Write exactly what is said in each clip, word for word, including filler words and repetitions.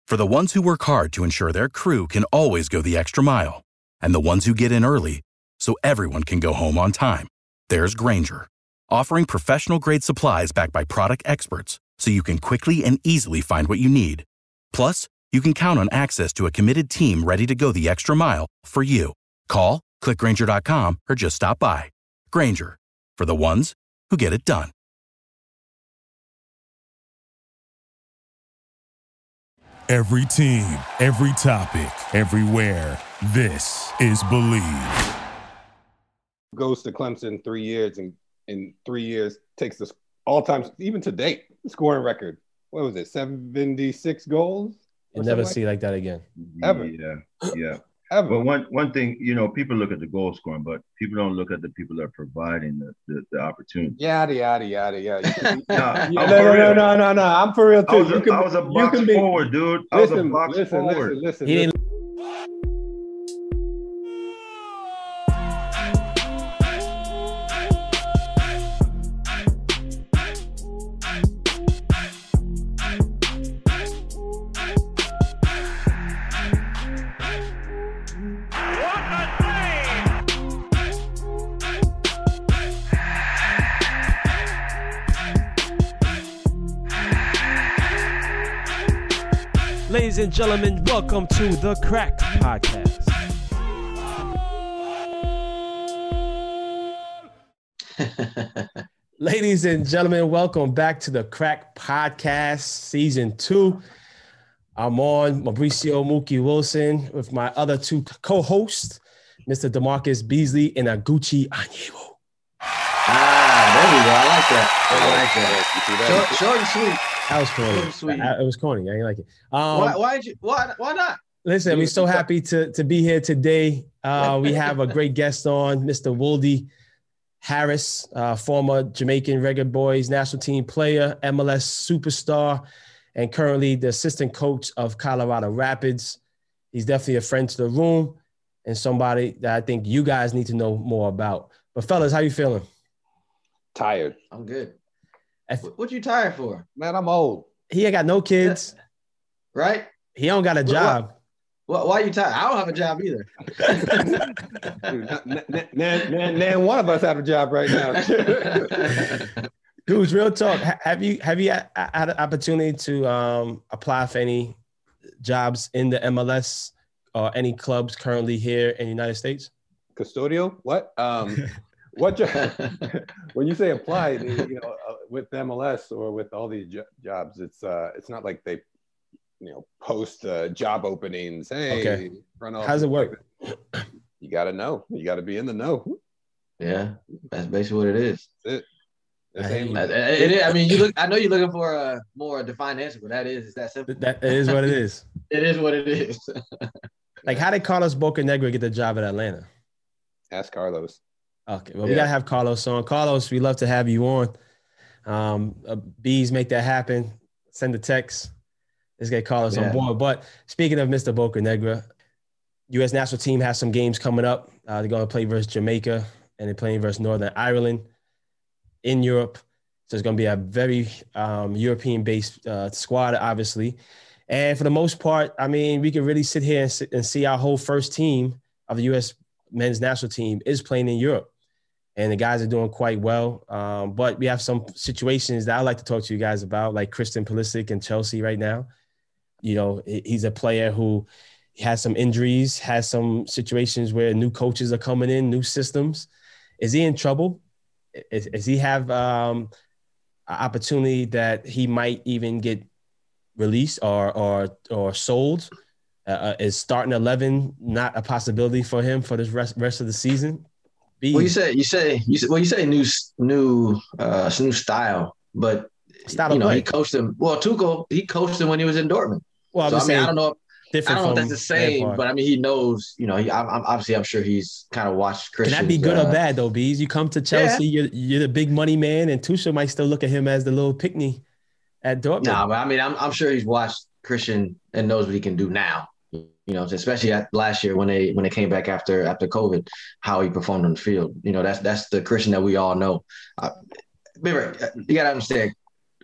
For the ones who work hard to ensure their crew can always go the extra mile, and the ones who get in early so everyone can go home on time, there's Grainger, offering professional-grade supplies backed by product experts so you can quickly and easily find what you need. Plus, you can count on access to a committed team ready to go the extra mile for you. Call, click Grainger dot com, or just stop by. Grainger, for the ones who get it done. Every team, every topic, everywhere. This is Believe. Goes to Clemson three years, and in three years takes this all-time, even to date, scoring record. What was it, seventy-six goals? You'll never see like that again. Ever. Yeah, yeah. Ever. But one one thing, you know, people look at the goal scoring, but people don't look at the people that are providing the, the, the opportunity. Yada, yada, yada, yada. Nah, no, I'm no, for no, real. no, no, no. I'm for real, too. I was a, You can- I was a you box can be- forward, dude. I Listen, was a box listen, forward. listen, listen, He listen. didn't. Ladies and gentlemen, welcome to the Cracked Podcast. Ladies and gentlemen, welcome back to the Cracked Podcast, Season two. I'm on Mauricio Mookie Wilson with my other two co-hosts, Mister DeMarcus Beasley and Aguchi Anyewo. Ah, there we go. I like that. I like that. Short, short and sweet. That was corny. Short and sweet. I- It was corny. I didn't like it. Um, Why? Why? You, why? Why not? Listen, we're so happy to, to be here today. Uh, we have a great guest on, Mister Woldy Harris, uh, former Jamaican Reggae Boys national team player, M L S superstar, and currently the assistant coach of Colorado Rapids. He's definitely a friend to the room and somebody that I think you guys need to know more about. But fellas, how you feeling? Tired. I'm good. If- What, what you tired for? Man, I'm old. He ain't got no kids. Right? He don't got a What- job. Why, why are you tired? I don't have a job either. Dude, nan, nan, nan, one of us have a job right now. Dudes, real talk. Ha- Have you have you had had an opportunity to um, apply for any jobs in the M L S or any clubs currently here in the United States? Custodial? What? Um, what job? When you say apply, you know, uh, with M L S or with all these jo- jobs, it's uh, it's not like they, you know, post uh, job openings. Hey, Okay. run off. How's it work? You got to know. You got to be in the know. Yeah, that's basically what it is. That's it. This I ain't- hate Uh, It is. I mean, you look. I know you're looking for a more defined answer, but that is it's that simple. That is what it is. It is what it is. Like, how did Carlos Bocanegra get the job at Atlanta? Ask Carlos. Okay, well, we Yeah. gotta have Carlos on. Carlos, we love to have you on. Um, uh, bees make that happen. Send a text. Let's get Carlos Yeah. on board. But speaking of Mister Bocanegra, U S national team has some games coming up. Uh, they're going to play versus Jamaica, and they're playing versus Northern Ireland in Europe. So it's going to be a very um, European-based uh, squad, obviously. And for the most part, I mean, we can really sit here and, sit and see our whole first team of the U S men's national team is playing in Europe. And the guys are doing quite well. Um, but we have some situations that I'd like to talk to you guys about, like Christian Pulisic in Chelsea right now. You know, he's a player who has some injuries, has some situations where new coaches are coming in, new systems. Is he in trouble? Is, does he have um, an opportunity that he might even get released or or or sold? Uh, is starting eleven not a possibility for him for the rest rest of the season? B, Well, you say you say you say well, you say new new uh new style, but Style you of know play. he coached him. Well, Tuchel he coached him when he was in Dortmund. well, I'm So I just mean, saying I don't know. If, I different don't know if from that's the same, Lampard. but I mean, he knows. You know, he, I'm, I'm obviously I'm sure he's kind of watched Can Christian. that be good or bad though, Bees? You come to Chelsea, you're you're the big money man, and Tuchel might still look at him as the little pickney at Dortmund. No, nah, but I mean, I'm I'm sure he's watched Christian and knows what he can do now. You know, especially at last year when they when they came back after after COVID, how he performed on the field. You know, that's that's the Christian that we all know. Uh, remember, you gotta understand,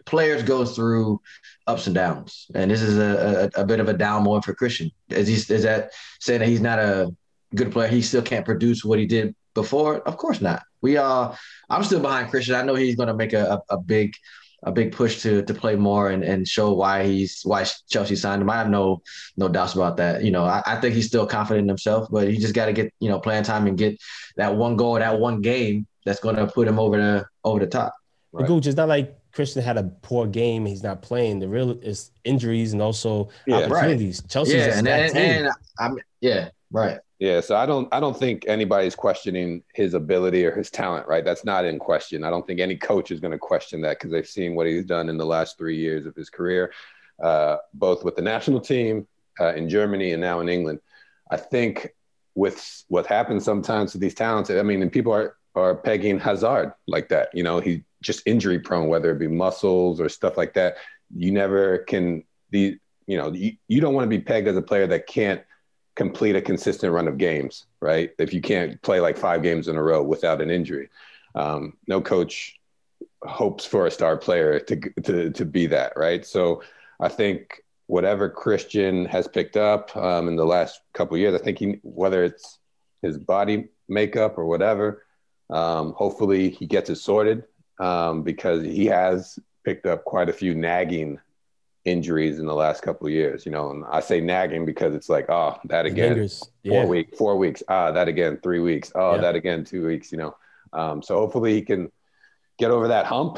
players go through ups and downs, and this is a, a, a bit of a down moment for Christian. Is he is that saying that he's not a good player? He still can't produce what he did before? Of course not. We are. I'm still behind Christian. I know he's going to make a, a, a big a big push to to play more and, and show why he's why Chelsea signed him. I have no no doubts about that. You know, I, I think he's still confident in himself, but he just got to get, you know, playing time and get that one goal, that one game that's going to put him over the over the top. Right. Gooch, it's not like Christian had a poor game. He's not playing. The real is injuries and also yeah, opportunities. Right. Chelsea's yeah, a and, and, team. and I'm yeah, right. Yeah, so I don't I don't think anybody's questioning his ability or his talent, right? That's not in question. I don't think any coach is going to question that because they've seen what he's done in the last three years of his career, uh, both with the national team uh, in Germany and now in England. I think with what happens sometimes to these talents, I mean, and people are are pegging Hazard like that. You know, he's just injury prone, whether it be muscles or stuff like that. You never can the you know you, you don't want to be pegged as a player that can't complete a consistent run of games, right? If you can't play like five games in a row without an injury, um, no coach hopes for a star player to, to, to be that, right? So I think whatever Christian has picked up um, in the last couple of years, I think he, whether it's his body makeup or whatever, um, hopefully he gets it sorted um, because he has picked up quite a few nagging injuries in the last couple of years, you know, and I say nagging because it's like, oh, that again, yeah. four week, four weeks, ah, that again, three weeks, oh, yeah. that again, two weeks, you know. Um, so hopefully he can get over that hump,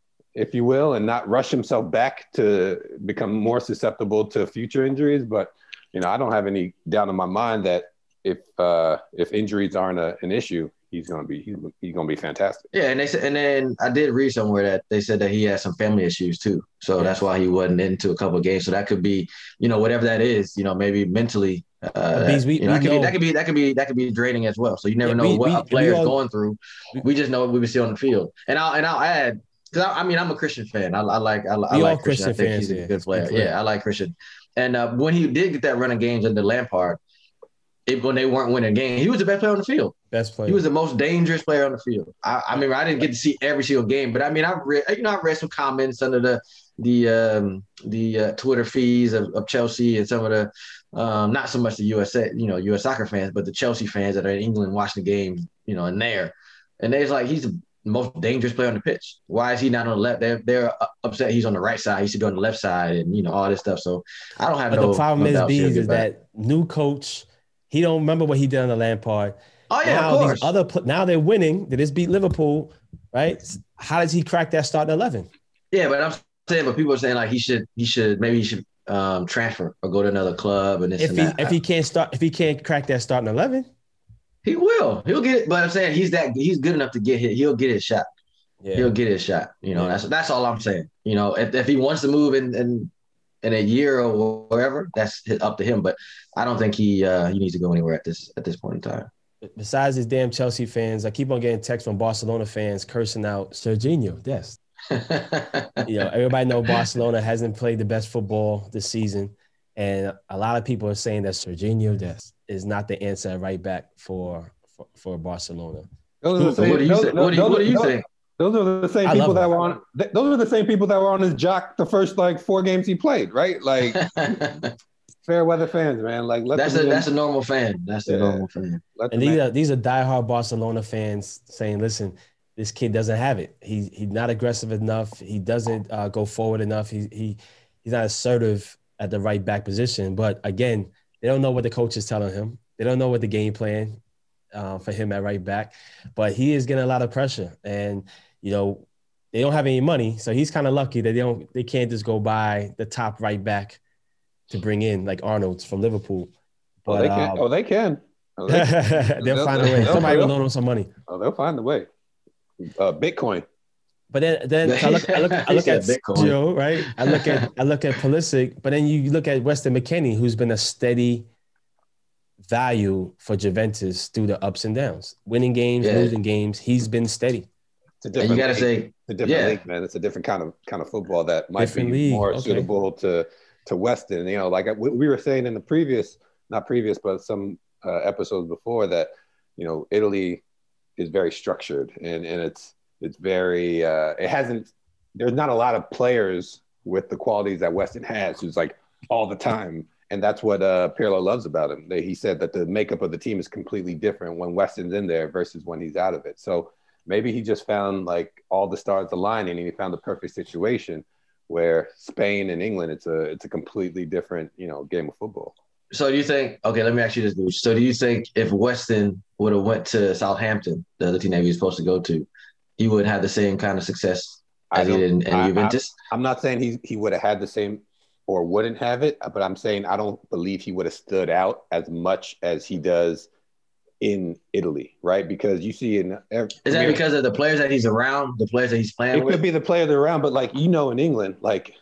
if you will, and not rush himself back to become more susceptible to future injuries. But, you know, I don't have any doubt in my mind that if uh, if injuries aren't a, an issue, he's gonna be he's, he's gonna be fantastic. Yeah, and they said, and then I did read somewhere that they said that he has some family issues too, so yeah. that's why he wasn't into a couple of games. So that could be, you know, whatever that is, you know, maybe mentally, uh, that, we, you know, that, could be, that could be that could be that could be draining as well. So you never yeah, know we, what we, a player's all, going through. We just know what we would see on the field. And I'll and I'll add because I, I mean I'm a Christian fan. I, I like I, I like Christian. I think fans, he's a yeah. good player. Yeah, I like Christian. And uh, when he did get that running games under Lampard, it, when they weren't winning games, he was the best player on the field. Best player. He was the most dangerous player on the field. I, I mean, I didn't get to see every single game, but I mean, I've read, you know, I've read some comments under the the um, the uh, Twitter feeds of, of Chelsea and some of the um, not so much the U S A, you know, U S soccer fans, but the Chelsea fans that are in England watching the games, you know, and there, and they're like, he's the most dangerous player on the pitch. Why is he not on the left? They're they're upset he's on the right side. He should be on the left side, and you know, all this stuff. So I don't have but no. The problem no is, Bees, is that new coach. He don't remember what he did on the Lampard. Oh yeah, now, of course. These other now they're winning. They just beat Liverpool, right? How does he crack that starting eleven? Yeah, but I'm saying, but people are saying like he should, he should, maybe he should um, transfer or go to another club and this if and he that. if he can't start, if he can't crack that starting eleven, he will. He'll get it. But I'm saying he's that he's good enough to get hit. He'll get his shot. Yeah. He'll get his shot. You know, yeah. that's that's all I'm saying. You know, if, if he wants to move in in, in a year or whatever, that's up to him. But I don't think he uh, he needs to go anywhere at this at this point in time. Besides his damn Chelsea fans, I keep on getting texts from Barcelona fans cursing out Serginho Dest. You know, everybody know Barcelona hasn't played the best football this season, and a lot of people are saying that Serginho Dest is not the answer at right back for for, for Barcelona. Those are the same, what do you, those, say, what do you, what do you those, think? Those are the same I people that were on. Those are the same people that were on his jock the first like four games he played, right? Like fair weather fans, man. Like let that's a that's a normal fan. That's yeah. a normal fan. And these are these are diehard Barcelona fans saying, "Listen, this kid doesn't have it. He he's not aggressive enough. He doesn't uh, go forward enough. He he he's not assertive at the right back position." But again, they don't know what the coach is telling him. They don't know what the game plan uh, for him at right back. But he is getting a lot of pressure, and you know they don't have any money, so he's kind of lucky that they don't they can't just go buy the top right back to bring in like Arnold's from Liverpool. But, oh, they can. Um, oh, they can. Oh, they can. they'll, they'll find a way. Somebody will loan them some money. Oh, they'll find a way. Uh, Bitcoin. But then, then so I look, I look, I look at Joe, right? I look at, I look at Pulisic, but then you look at Weston McKennie, who's been a steady value for Juventus through the ups and downs, winning games, yeah. losing games. He's been steady. It's a different. And you got to say, it's a different yeah. league, man. It's a different kind of kind of football that might different be league. more okay. suitable to to Weston. You know, like we were saying in the previous, not previous, but some uh, episodes before that, you know, Italy is very structured and and it's it's very uh, it hasn't there's not a lot of players with the qualities that Weston has, who's like all the time. And that's what uh, Pirlo loves about him. They, he said that the makeup of the team is completely different when Weston's in there versus when he's out of it. So maybe he just found like all the stars aligning and he found the perfect situation where Spain and England, it's a it's a completely different, you know, game of football. So do you think, okay, let me ask you this, Gooch. So do you think if Weston would have went to Southampton, the other team that he was supposed to go to, he would have the same kind of success as he did in, in I, Juventus? I, I'm not saying he, he would have had the same or wouldn't have it, but I'm saying I don't believe he would have stood out as much as he does in Italy, right? Because you see in every, is that because of the players that he's around, the players that he's playing it with? It could be the players that are around, but like, you know, in England, like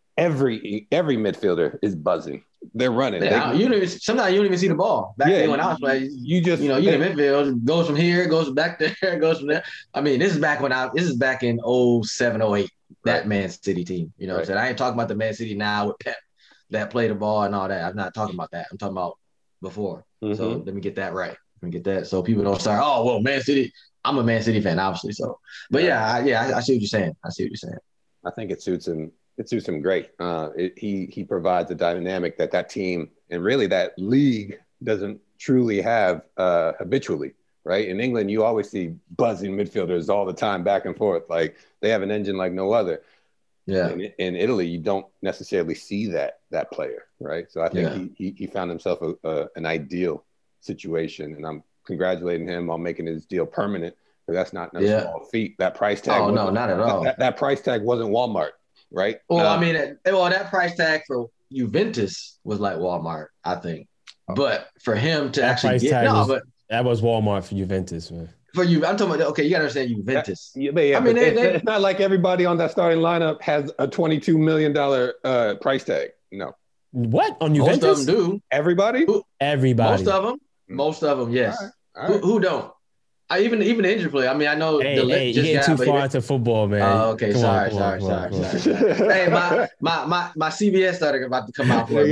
every every midfielder is buzzing. They're running. Yeah, they, you don't even, sometimes you don't even see the ball. Back yeah, then when I was playing, you just you know, you they, in the midfield, goes from here, goes back there, goes from there. I mean, this is back when I this is back in oh seven, oh eight, that right. Man City team. You know right. what I'm saying? I ain't talking about the Man City now with Pep that play the ball and all that. I'm not talking about that. I'm talking about before. Mm-hmm. So let me get that right. Let me get that so people don't start, oh, well, Man City. I'm a Man City fan, obviously. So, but yeah, I, yeah, I, I see what you're saying. I see what you're saying. I think it suits him. It suits him great. Uh, it, he he provides a dynamic that that team and really that league doesn't truly have uh, habitually, right? In England, you always see buzzing midfielders all the time, back and forth. Like they have an engine like no other. Yeah. In, in Italy, you don't necessarily see that that player, right? So I think yeah. he, he he found himself a, a, an ideal situation, and I'm congratulating him on making his deal permanent. But that's not no yeah. small feat. That price tag. Oh no, not at all. That, that price tag wasn't Walmart, right? Well, uh, I mean, well, that price tag for Juventus was like Walmart, I think. But for him to that actually get no, was, but that was Walmart for Juventus, man. For you, I'm talking about. Okay, you gotta understand Juventus. Yeah, but yeah, I mean, but they, it's, they, it's not like everybody on that starting lineup has a twenty-two million dollars uh, price tag. No. What on Juventus? Most of them do. Everybody. Who, Everybody. Most of them. Most of them. Yes. All right, all right. Who, who don't? I even even the injury play. I mean, I know. Hey, the hey you just getting got, too far into football, man. Oh, okay. Come sorry, on, sorry, on, sorry, on, sorry, sorry. Hey, my, my my my C B S started about to come out for me.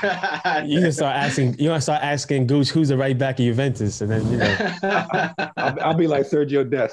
You can start asking. You want to start asking Gooch who's the right back of Juventus, and then you know. I'll, I'll be like Sergio Dest.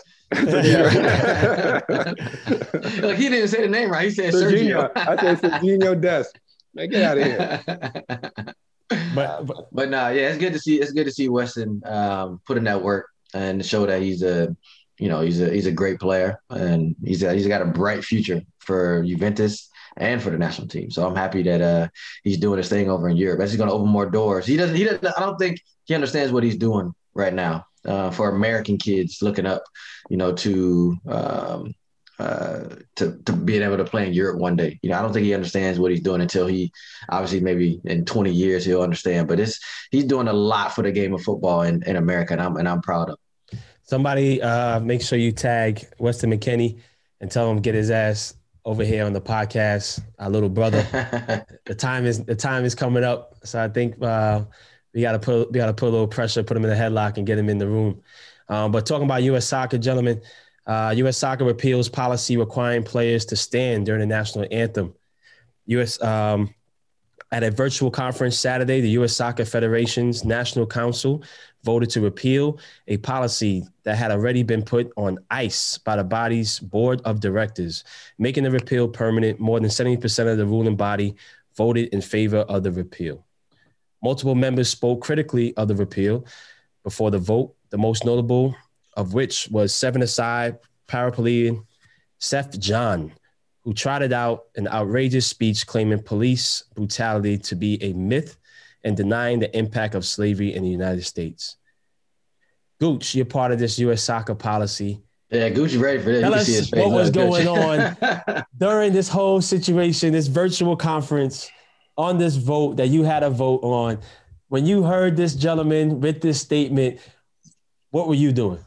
Look, he didn't say the name right. He said Sergio. Sergio. I said Sergio Dest. Man, get out of here. But but, but no, yeah, it's good to see. It's good to see Weston um, put in that work and show that he's a, you know, he's a he's a great player and he's a, he's got a bright future for Juventus and for the national team. So I'm happy that uh, he's doing his thing over in Europe. That's going to open more doors. He doesn't. He doesn't. I don't think he understands what he's doing right now uh, for American kids looking up, you know, to. Um, Uh, to, to being able to play in Europe one day. You know, I don't think he understands what he's doing until he, obviously maybe in twenty years he'll understand, but it's, he's doing a lot for the game of football in, in America, and I'm, and I'm proud of him. Somebody uh, make sure you tag Weston McKennie and tell him get his ass over here on the podcast, our little brother. the time is the time is coming up, so I think uh, we got to put we got to put a little pressure, put him in the headlock, and get him in the room. Um, but talking about U S soccer, gentlemen. Uh, U S Soccer repeals policy requiring players to stand during the national anthem. U S Um, at a virtual conference Saturday, the U S Soccer Federation's National Council voted to repeal a policy that had already been put on ice by the body's board of directors, making the repeal permanent. More than seventy percent of the ruling body voted in favor of the repeal. Multiple members spoke critically of the repeal before the vote, the most notable of which was seven-a-side paraplegic Seth John, who trotted out an outrageous speech claiming police brutality to be a myth and denying the impact of slavery in the United States. Gooch, you're part of this U S soccer policy. Yeah, Gooch is ready for this. Tell us what was going on during this whole situation, this virtual conference, on this vote that you had a vote on. When you heard this gentleman with this statement, what were you doing?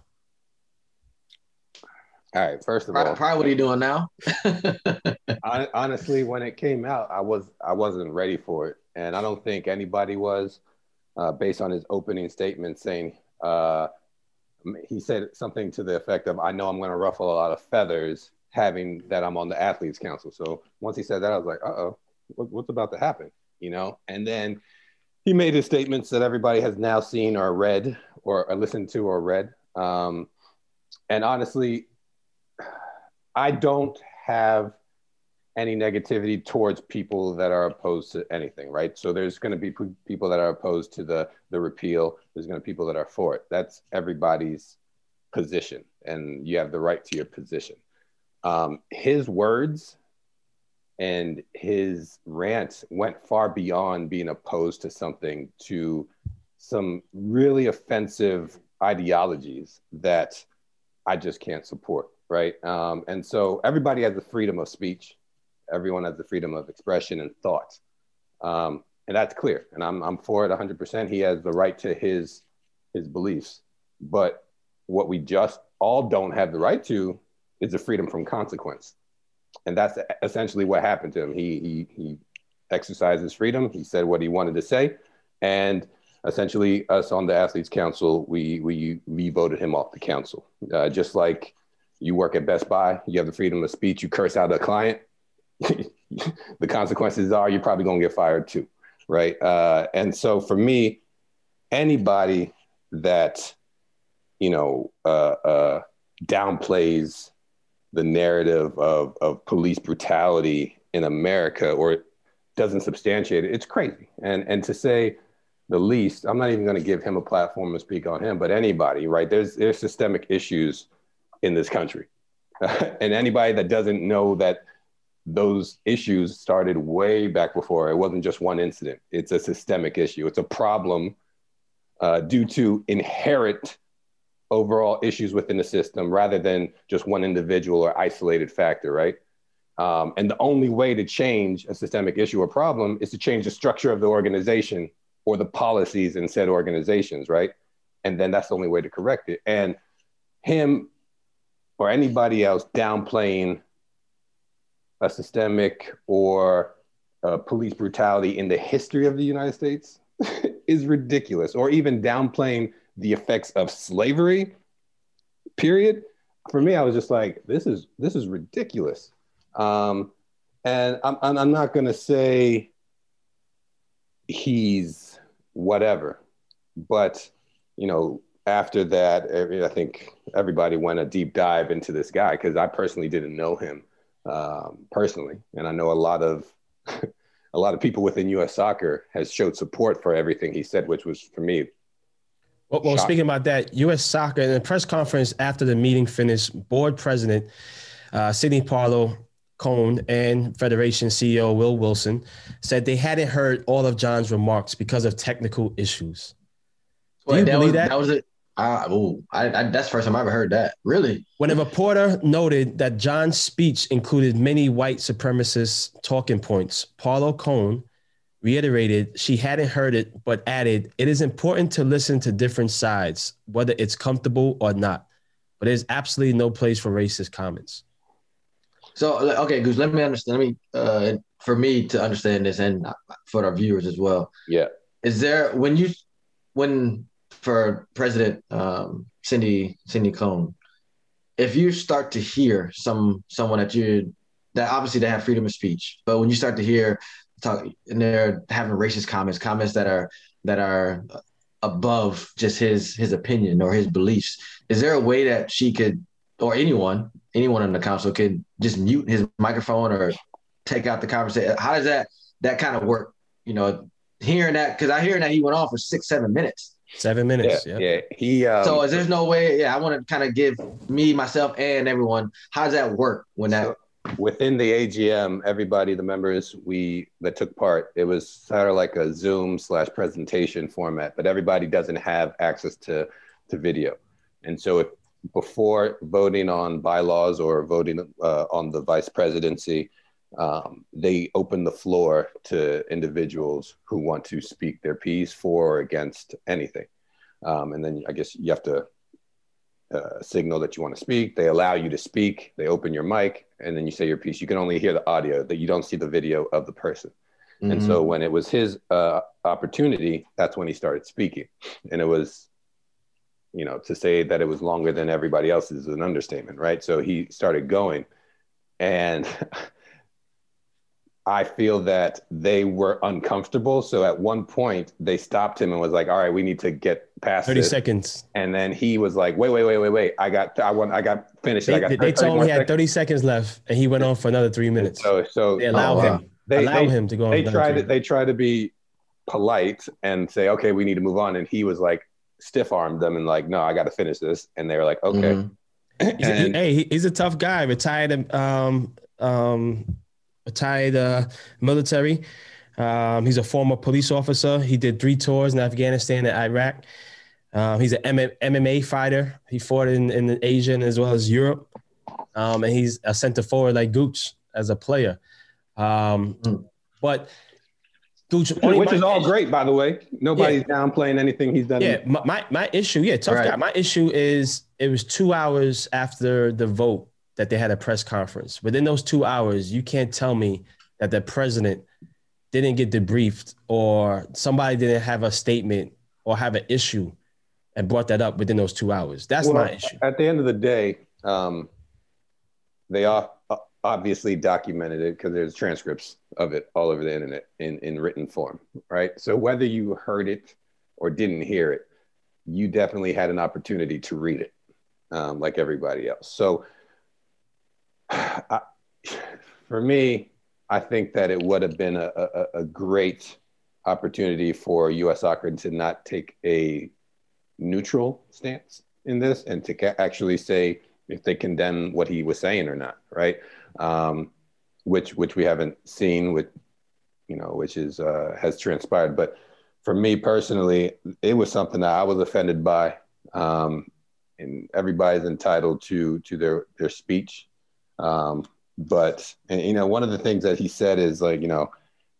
All right. First of all, probably what are you doing now? Honestly, when it came out, I was I wasn't ready for it, and I don't think anybody was, uh, based on his opening statement saying uh, he said something to the effect of, "I know I'm going to ruffle a lot of feathers having that I'm on the athletes council." So once he said that, I was like, "Uh oh, what, what's about to happen?" You know. And then he made his statements that everybody has now seen or read or, or listened to or read, um, and honestly. I don't have any negativity towards people that are opposed to anything, right? So there's going to be p- people that are opposed to the the repeal. There's going to be people that are for it. That's everybody's position, and you have the right to your position. Um, his words and his rant went far beyond being opposed to something to some really offensive ideologies that I just can't support, right? Um, and so everybody has the freedom of speech. Everyone has the freedom of expression and thought. Um, and that's clear. And I'm, I'm for it one hundred percent. He has the right to his, his beliefs. But what we just all don't have the right to is the freedom from consequence. And that's essentially what happened to him. He, he, he exercised his freedom. He said what he wanted to say. And essentially, us on the Athletes Council, we, we, we voted him off the council. Uh, just like you work at Best Buy, you have the freedom of speech, you curse out a client. The consequences are you're probably going to get fired too, right? Uh, and so for me, anybody that, you know, uh, uh, downplays the narrative of, of police brutality in America or doesn't substantiate it, it's crazy. And, and to say the least, I'm not even going to give him a platform to speak on him, but anybody, right? There's, there's systemic issues in this country. And anybody that doesn't know that those issues started way back before. It wasn't just one incident. It's a systemic issue. It's a problem uh, due to inherent overall issues within the system rather than just one individual or isolated factor, right? Um, and the only way to change a systemic issue or problem is to change the structure of the organization or the policies in said organizations, right? And then that's the only way to correct it. And him or anybody else downplaying a systemic or uh, police brutality in the history of the United States is ridiculous, or even downplaying the effects of slavery, period. For me, I was just like, this is this is ridiculous. Um, and I'm, I'm not going to say he's whatever, but, you know, after that, I think everybody went a deep dive into this guy because I personally didn't know him. Um, personally, and I know a lot of a lot of people within U S Soccer has showed support for everything he said, which was for me. Well, well speaking about that, U S Soccer in a press conference after the meeting finished, board president uh, Sidney Parlow Cone and Federation C E O Will Wilson said they hadn't heard all of John's remarks because of technical issues. Do Wait, you that believe was, that? That was it. Uh, ooh, I, I, that's the first time I ever heard that. Really? When a reporter noted that John's speech included many white supremacist talking points, Parlow Cone reiterated she hadn't heard it, but added, it is important to listen to different sides, whether it's comfortable or not. But there's absolutely no place for racist comments. So, okay, Goose, let me understand. Let me, uh, for me to understand this and for our viewers as well. Yeah. Is there, when you, when, for President um, Cindy Cindy Cone, if you start to hear some someone that you that obviously they have freedom of speech, but when you start to hear talk and they're having racist comments, comments that are that are above just his his opinion or his beliefs, is there a way that she could, or anyone anyone in the council could just mute his microphone or take out the conversation? How does that that kind of work? You know, hearing that, because I hear that he went on for six seven minutes. Seven minutes. Yeah. Yeah. yeah. He. Um, so is there's no way? Yeah, I want to kind of give me, myself, and everyone. How does that work when that? So within the A G M, everybody, the members, we that took part, it was sort of like a Zoom slash presentation format, but everybody doesn't have access to to video, and so if before voting on bylaws or voting uh, on the vice presidency, um, they open the floor to individuals who want to speak their piece for or against anything. Um, and then I guess you have to uh, signal that you want to speak. They allow you to speak. They open your mic and then you say your piece. You can only hear the audio, that you don't see the video of the person. Mm-hmm. And so when it was his uh, opportunity, that's when he started speaking. And it was, you know, to say that it was longer than everybody else is an understatement, right? So he started going and I feel that they were uncomfortable. So at one point they stopped him and was like, all right, we need to get past thirty this. seconds. And then he was like, wait, wait, wait, wait, wait. I got, I want, I got finished. They, I got they told him he had seconds. thirty seconds left and he went on for another three minutes. So, so they allowed oh, wow. him, they, allow they, him to go on. They tried to, they tried to be polite and say, okay, we need to move on. And he was like, stiff armed them and like, no, I got to finish this. And they were like, okay. Mm-hmm. He's, and, he, hey, he's a tough guy. Retired, um, um, retired uh, military. Um, he's a former police officer. He did three tours in Afghanistan and Iraq. Um, he's an M M A fighter. He fought in, in Asia as well as Europe. Um, and he's a center forward like Gooch as a player. Um, mm. But Gooch, which is all great, by the way. Nobody's yeah. downplaying anything he's done. Yeah, my, my, my issue, yeah, tough right. guy. My issue is it was two hours after the vote that they had a press conference. Within those two hours, you can't tell me that the president didn't get debriefed or somebody didn't have a statement or have an issue and brought that up within those two hours. That's well, my issue. At the end of the day, um, they are obviously documented it because there's transcripts of it all over the internet in, in written form, right? So whether you heard it or didn't hear it, you definitely had an opportunity to read it, um, like everybody else. So I, for me, I think that it would have been a, a, a great opportunity for U S Soccer to not take a neutral stance in this and to ca- actually say if they condemn what he was saying or not, right? Um, which which we haven't seen, with you know, which is uh, has transpired. But for me personally, it was something that I was offended by, um, and everybody's entitled to to their their speech. Um, but and, you know, one of the things that he said is like, you know,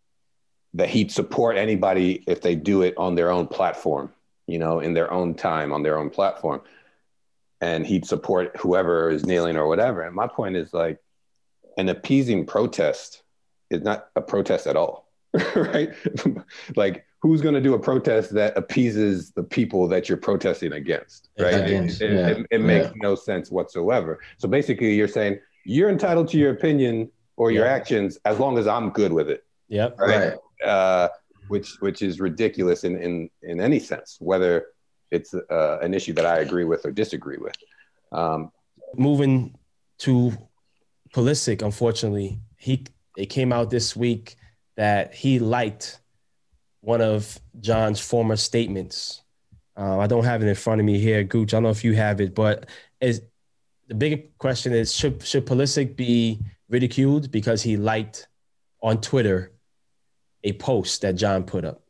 that he'd support anybody if they do it on their own platform, you know, in their own time on their own platform, and he'd support whoever is kneeling or whatever. And my point is like, an appeasing protest is not a protest at all, right? Like, who's going to do a protest that appeases the people that you're protesting against, right? Against, it, yeah. it, it, it makes yeah. no sense whatsoever. So basically you're saying you're entitled to your opinion or your yeah. actions as long as I'm good with it. Yep. Right. right. Uh, which, which is ridiculous in, in, in any sense, whether it's uh, an issue that I agree with or disagree with. Um, Moving to Pulisic, unfortunately, he it came out this week that he liked one of John's former statements. Uh, I don't have it in front of me here, Gooch. I don't know if you have it, but is the bigger question is should should Pulisic be ridiculed because he liked on Twitter a post that John put up?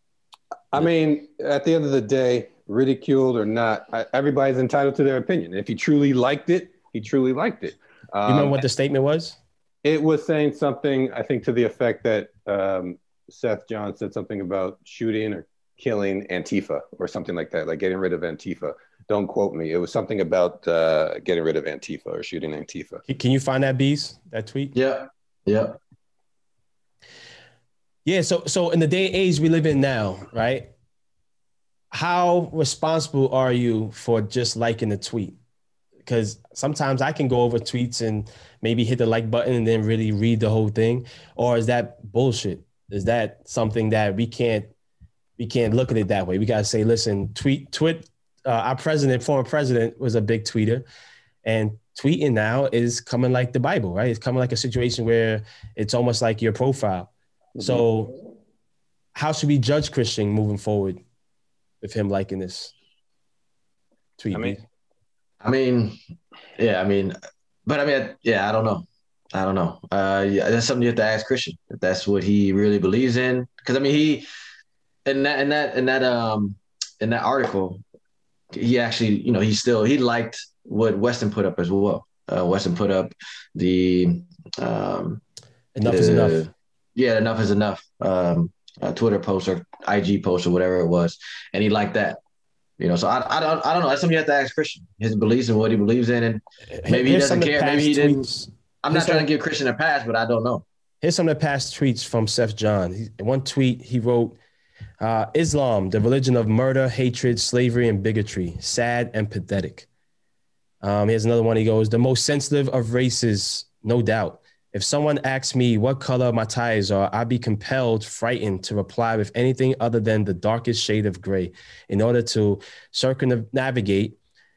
I mean, at the end of the day, ridiculed or not, everybody's entitled to their opinion. If he truly liked it, he truly liked it. Um, you remember what the statement was? It was saying something, I think, to the effect that um, Seth John said something about shooting or killing Antifa or something like that, like getting rid of Antifa. Don't quote me. It was something about uh, getting rid of Antifa or shooting Antifa. Can you find that, Bees, that tweet? Yeah, yeah. Yeah, so so in the day and age we live in now, right? How responsible are you for just liking the tweet? Because sometimes I can go over tweets and maybe hit the like button and then really read the whole thing. Or is that bullshit? Is that something that we can't we can't look at it that way? We gotta say, listen, tweet, tweet. Uh, our president, former president, was a big tweeter, and tweeting now is coming like the Bible, right? It's coming like a situation where it's almost like your profile. Mm-hmm. So, how should we judge Christian moving forward with him liking this tweet? I mean. I mean, yeah, I mean, but I mean, yeah, I don't know. I don't know. Uh, yeah, that's something you have to ask Christian if that's what he really believes in. Because I mean, he in that in that in that um in that article, he actually, you know, he still he liked what Weston put up as well. Uh, Weston put up the um, enough the, is enough. Yeah, enough is enough. Um, a Twitter post or I G post or whatever it was, and he liked that. You know, so I, I don't I don't know. That's something you have to ask Christian. His beliefs and what he believes in, and maybe Here's he doesn't care. Maybe he didn't. Tweets. I'm Here's not trying some, to give Christian a pass, but I don't know. Here's some of the past tweets from Seth John. He, one tweet he wrote, uh, "Islam, the religion of murder, hatred, slavery, and bigotry. Sad and pathetic." Um, here's another one. He goes, "The most sensitive of races, no doubt. If someone asks me what color my tires are, I'd be compelled, frightened to reply with anything other than the darkest shade of gray in order to circumnavigate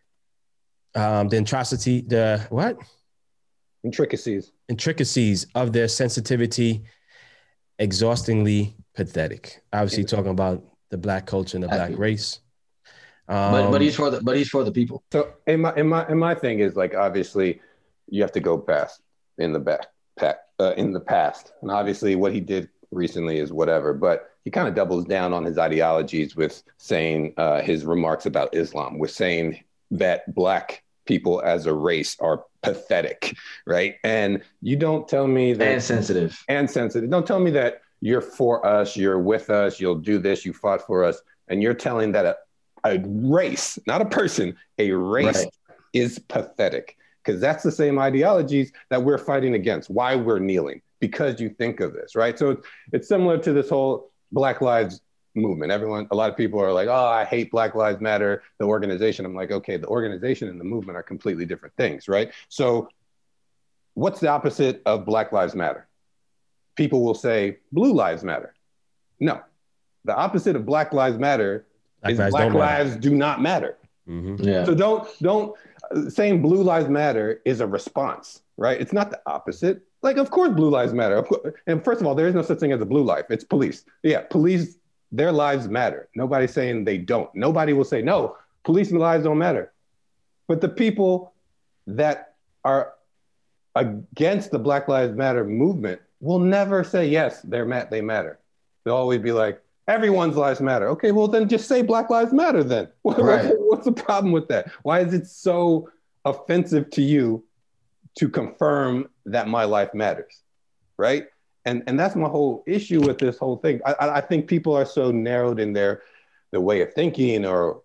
um, the intricity, the what? Intricacies. Intricacies of their sensitivity, exhaustingly pathetic. Obviously talking about the Black culture and the Black race. Um, but but he's for the but he's for the people. So in my in my in my thing is like obviously you have to go past in the back. Uh, in the past. And obviously what he did recently is whatever, but he kind of doubles down on his ideologies with saying uh, his remarks about Islam, with saying that Black people as a race are pathetic, right? And you don't tell me that- And sensitive. And sensitive. Don't tell me that you're for us, you're with us, you'll do this, you fought for us, and you're telling that a, a race, not a person, a race right. is pathetic. Because that's the same ideologies that we're fighting against. Why we're kneeling, because you think of this, right? So it's, it's similar to this whole Black Lives movement. Everyone, a lot of people are like, oh, I hate Black Lives Matter, the organization. I'm like, okay, the organization and the movement are completely different things, right? So what's the opposite of Black Lives Matter? People will say Blue Lives Matter. No, the opposite of Black Lives Matter Black is lives Black Lives matter. do not matter. Mm-hmm. Yeah. So don't, don't, saying Blue Lives Matter is a response, right? It's not the opposite. Like, of course, Blue Lives Matter. And first of all, there is no such thing as a blue life. It's police. Yeah, police, their lives matter. Nobody's saying they don't. Nobody will say, no, police lives don't matter. But the people that are against the Black Lives Matter movement will never say, yes, they're mat- they matter. They'll always be like, everyone's lives matter. Okay, well then just say Black Lives Matter then. Right. What's the problem with that? Why is it so offensive to you to confirm that my life matters, right? And and that's my whole issue with this whole thing. I, I think people are so narrowed in their their way of thinking, or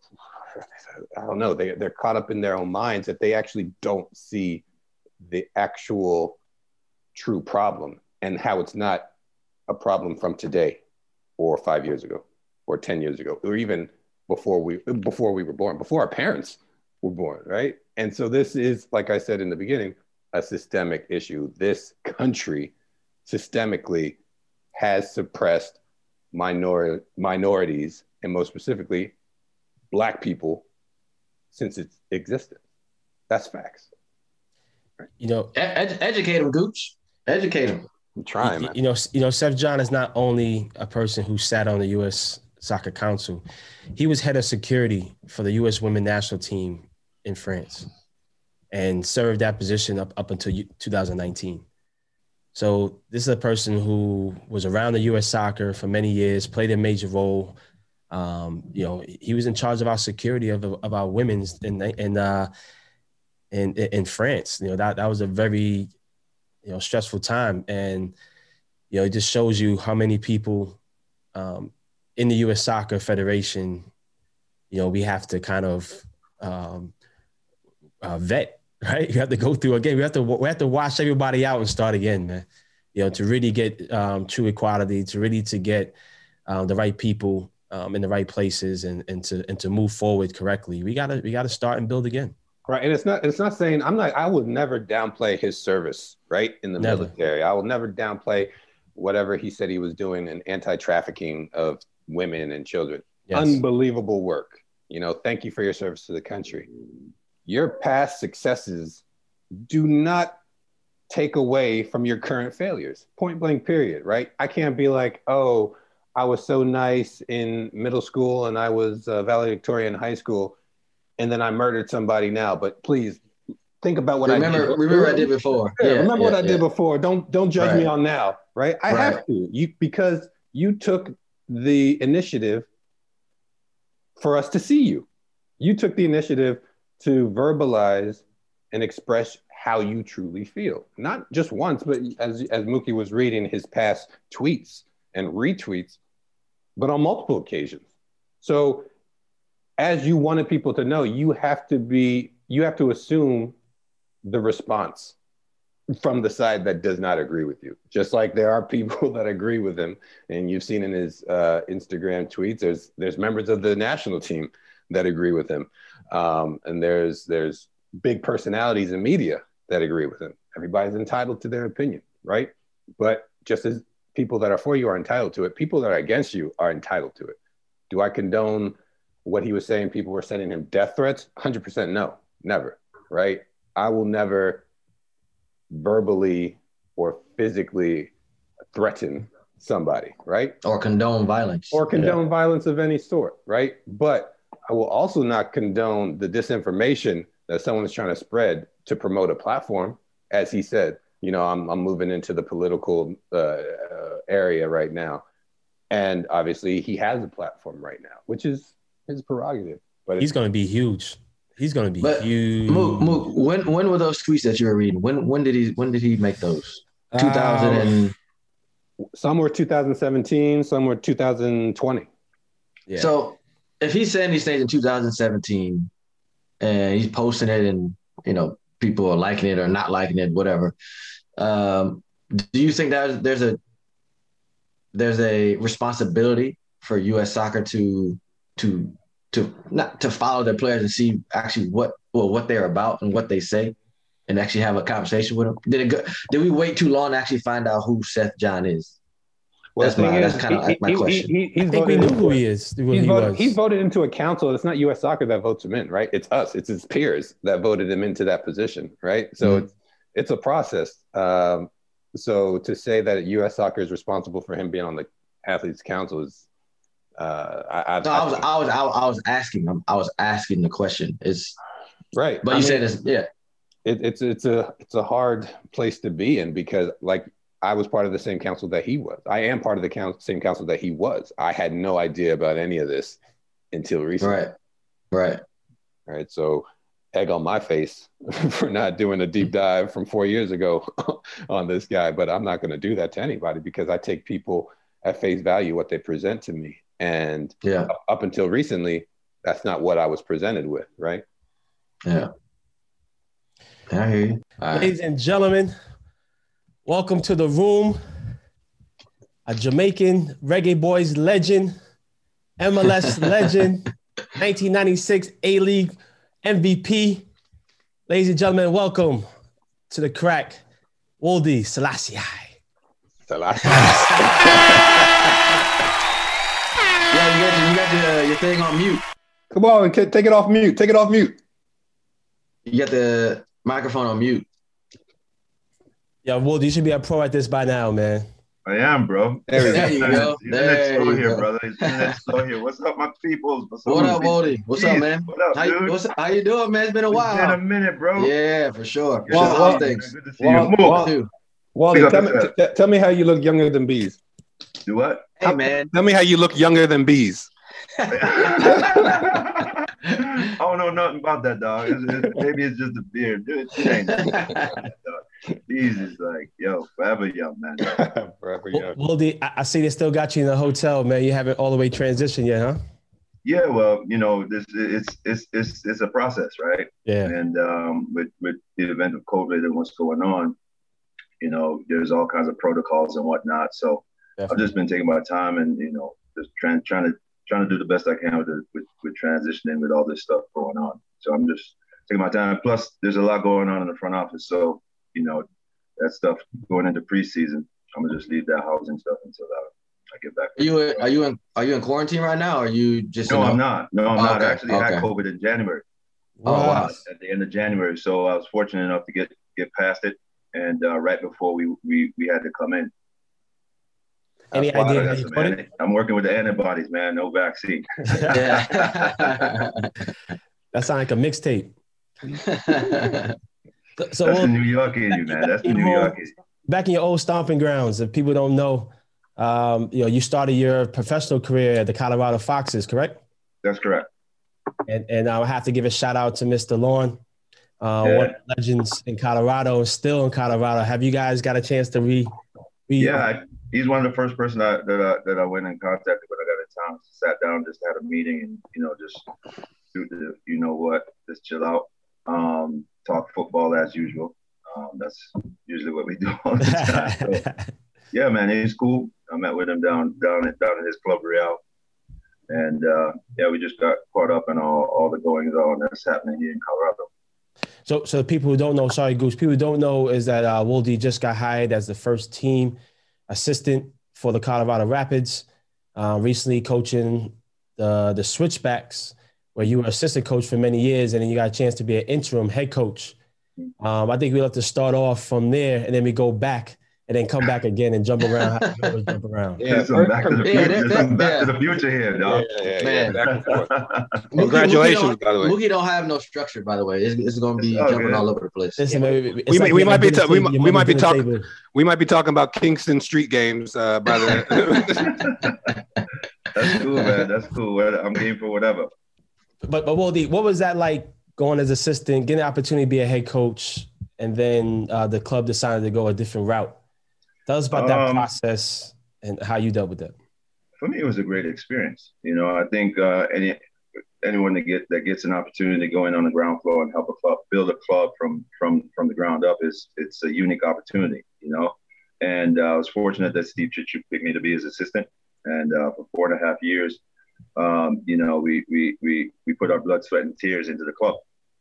I don't know, they, they're caught up in their own minds that they actually don't see the actual true problem and how it's not a problem from today, or five years ago, or ten years ago, or even before we before we were born, before our parents were born, right? And so this is, like I said in the beginning, a systemic issue. This country systemically has suppressed minor minorities, and most specifically, Black people, since its existence. That's facts. Right? You know, Ed- educate them, Gooch. Educate them. I'm trying, man. You know, you know, Seth John is not only a person who sat on the U S Soccer Council. He was head of security for the U S Women's National Team in France, and served that position up, up until two thousand nineteen. So this is a person who was around the U S Soccer for many years, played a major role. Um, you know, he was in charge of our security of, of our women's in in, uh, in in France. You know, that that was a very you know, stressful time. And, you know, it just shows you how many people um, in the U S Soccer Federation, you know, we have to kind of um, uh, vet, right? You have to go through again. We have to, we have to wash everybody out and start again, man, you know, to really get um, true equality, to really to get um, the right people um, in the right places and, and to, and to move forward correctly. We gotta, we gotta start and build again. Right. And it's not, it's not saying, I'm not, I would never downplay his service, right, in the never. military. I will never downplay whatever he said he was doing in anti-trafficking of women and children. Yes. Unbelievable work. You know, thank you for your service to the country. Your past successes do not take away from your current failures. Point blank, period, right? I can't be like, oh, I was so nice in middle school and I was uh, valedictorian in high school, and then I murdered somebody now. But please think about what remember, I did. Remember what I did before. Yeah, yeah, remember yeah, what I yeah. did before. Don't don't judge right. me on now, right? I right. have to. You because you took the initiative for us to see you. You took the initiative to verbalize and express how you truly feel. Not just once, but as as Mookie was reading his past tweets and retweets, but on multiple occasions. So as you wanted people to know, you have to be, you have to assume the response from the side that does not agree with you. Just like there are people that agree with him, and you've seen in his uh, Instagram tweets, there's there's members of the national team that agree with him, um, and there's there's big personalities in media that agree with him. Everybody's entitled to their opinion. right? But just as people that are for you are entitled to it, people that are against you are entitled to it. Do I condone what he was saying? People were sending him death threats? one hundred percent no, never, right? I will never verbally or physically threaten somebody, right? Or condone violence. Or condone yeah. violence of any sort, right? But I will also not condone the disinformation that someone is trying to spread to promote a platform. As he said, you know, I'm, I'm moving into the political uh, uh, area right now. And obviously he has a platform right now, which is his prerogative. But he's going to be huge. He's going to be but huge. Mook, Mook, when when were those tweets that you were reading? When when did he when did he make those? two thousand and some were two thousand seventeen, some were two thousand twenty. Yeah. So if he's saying these things in two thousand seventeen and he's posting it and, you know, people are liking it or not liking it, whatever. Um, do you think that there's a there's a responsibility for U S soccer to to to not to follow their players and see actually what well what they're about and what they say and actually have a conversation with them? Did it go, did we wait too long to actually find out who Seth John is? Well, that's my, is, that's kind of like my he, question. He, he, I think we knew who he is. Who he's, he voted, was. he's voted into a council. It's not U S Soccer that votes him in, right? It's us. It's his peers that voted him into that position, right? So mm-hmm. it's it's a process. Um, so to say that U S Soccer is responsible for him being on the athletes council is. Uh, I, I, no, I was I was I was asking him. I was asking the question. Is right, but you I said mean, it's yeah. It, it's it's a it's a hard place to be in because like I was part of the same council that he was. I am part of the council, same council that he was. I had no idea about any of this until recently. Right, right, right. So egg on my face for not doing a deep dive from four years ago on this guy, but I'm not going to do that to anybody because I take people at face value what they present to me. And yeah. up, up until recently, that's not what I was presented with, right? Yeah. I hear you. Right. Ladies and gentlemen, welcome to the room. A Jamaican Reggae Boys legend, M L S legend, nineteen ninety-six A-League M V P. Ladies and gentlemen, welcome to the crack, Wolde Selassie. Selassie. Yeah, you got, your, you got your, your thing on mute. Come on, take it off mute. Take it off mute. You got the microphone on mute. Yeah, Wolde, you should be a pro at this by now, man. I am, bro. There, there you go. There you here, go. brother. It's so here. What's up, my peoples? What's up, what up, Wolde? What's Jeez. up, man? What up, how, dude? What's, how you doing, man? It's been a while. It's been a minute, bro. Yeah, for sure. Well, well, well, things. Good to see well, you. Well, Wolde, tell me, t- tell me how you look younger than bees. Do what? Hey, man. Tell me how you look younger than bees. I don't know nothing about that, dog. It's, it's, maybe it's just a beard, dude. Bees is like, yo, forever young, man. Forever young. Wolde, I, I see they still got you in the hotel, man. You haven't all the way transitioned yet, huh? Yeah, well, you know, this it's it's it's it's a process, right? Yeah. And um, with with the event of COVID and what's going on, you know, there's all kinds of protocols and whatnot. So Definitely. I've just been taking my time and you know, just trying trying to trying to do the best I can with, with with transitioning with all this stuff going on. So I'm just taking my time. Plus, there's a lot going on in the front office. So you know, that stuff going into preseason, I'm gonna just leave that housing stuff until I, I get back. Are you in, are you in are you in quarantine right now? Or are you just no? In I'm a... not. No, I'm oh, not. okay. I actually okay. had COVID in January. Oh wow! At the end of January, so I was fortunate enough to get get past it, and uh, right before we we we had to come in. Any That's idea how you put it? I'm working with the antibodies, man. No vaccine. Yeah. That sounds like a mixtape. So that's well, the New York in you, man. That's the New York in you. Back in your old stomping grounds, if people don't know, um, you know, you started your professional career at the Colorado Foxes, correct? That's correct. And and I have to give a shout out to Mister Lorne, uh, yeah. one of the legends in Colorado, still in Colorado. Have you guys got a chance to re? re- yeah, I, he's one of the first person I, that I, that I went in contact with when I got in town. Sat down, just had a meeting, and you know, just do the, you know what, just chill out. Um, talk football as usual. Um, that's usually what we do all the time. So, yeah, man, he's cool. I met with him down down at down in his Club Real, and uh, yeah, we just got caught up in all all the goings on that's happening here in Colorado. So, so the people who don't know, sorry, Goose, people who don't know is that uh, Wolde just got hired as the first team assistant for the Colorado Rapids, uh, recently coaching the the Switchbacks, where you were assistant coach for many years, and then you got a chance to be an interim head coach. Um, I think we'll have to start off from there, and then we go back, and then come back again and jump around. How you always jump around. Yeah, some back to the future. Yeah, that, that, back yeah. to the future here, dog. Yeah, yeah, Man. yeah, back and forth. Congratulations, Mookie by the way. Mookie don't have no structure, by the way. It's, it's going to be Oh, jumping yeah. all over the place. Listen, baby, it's We, like we you might have be dinner ta- we, table- might- your we mother's might be dinner talking table. we might be talking about Kingston street games uh, by the That's cool, man. That's cool. Well, I'm game for whatever. But but Wolde, what was that like going as assistant, getting the opportunity to be a head coach, and then uh, the club decided to go a different route? Tell us about that Um, process and how you dealt with that. For me, it was a great experience. You know, I think uh, any anyone that get that gets an opportunity to go in on the ground floor and help a club build a club from from from the ground up is it's a unique opportunity. You know, and uh, I was fortunate that Steve Chichu picked me to be his assistant, and uh, for four and a half years, um, you know, we we we we put our blood, sweat, and tears into the club,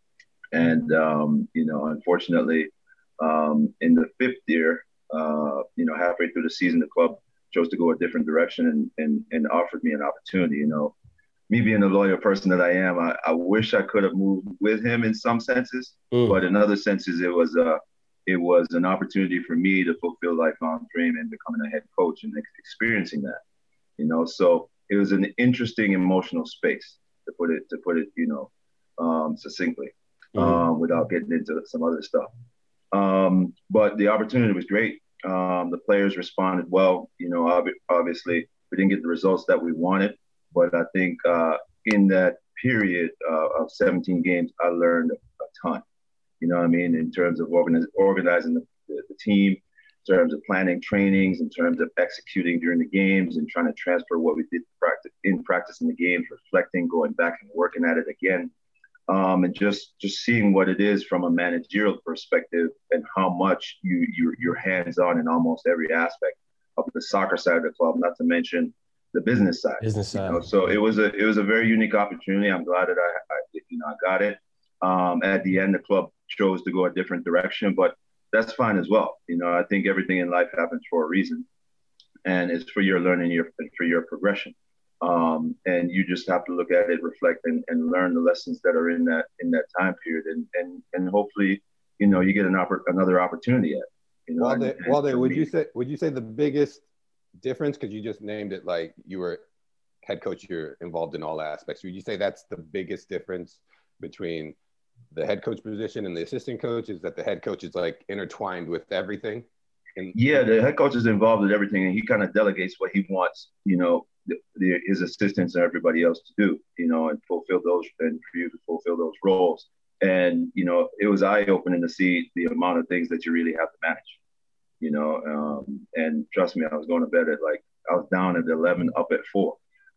and um, you know, unfortunately, um, in the fifth year, uh, you know, halfway through the season, the club chose to go a different direction and, and, and offered me an opportunity. You know, me being the loyal person that I am, I, I wish I could have moved with him in some senses, Mm. but in other senses, it was a, it was an opportunity for me to fulfill a lifelong dream and becoming a head coach and ex- experiencing that, you know, so it was an interesting emotional space to put it, to put it, you know, um, succinctly, Mhm. um, without getting into some other stuff. Um, but the opportunity was great. Um, the players responded well. You know, ob- obviously we didn't get the results that we wanted, but I think uh, in that period uh, of seventeen games, I learned a ton. You know what I mean? In terms of organiz- organizing the, the, the team, in terms of planning trainings, in terms of executing during the games and trying to transfer what we did practice in practice in the games, reflecting, going back and working at it again. Um, and just just seeing what it is from a managerial perspective and how much you you're, you're hands-on in almost every aspect of the soccer side of the club, not to mention the business side. Business You side. know, so it was a it was a very unique opportunity. I'm glad that I, I you know I got it. Um, at the end, the club chose to go a different direction, but that's fine as well. You know, I think everything in life happens for a reason, and it's for your learning, your for your progression. Um, and you just have to look at it, reflect, and, and learn the lessons that are in that in that time period, and and and hopefully, you know, you get an oppor- another opportunity at. You know, Walde, and- and Walde, for would me- you say would you say the biggest difference, because you just named it, like you were head coach, you're involved in all aspects. Would you say that's the biggest difference between the head coach position and the assistant coach, is that the head coach is like intertwined with everything? And Yeah, the head coach is involved in everything, and he kind of delegates what he wants, you know, the, the, his assistants and everybody else to do, you know, and fulfill those and for you to fulfill those roles. And you know, it was eye-opening to see the amount of things that you really have to manage, you know. Um, and trust me, I was going to bed at like I was down at eleven, up at four.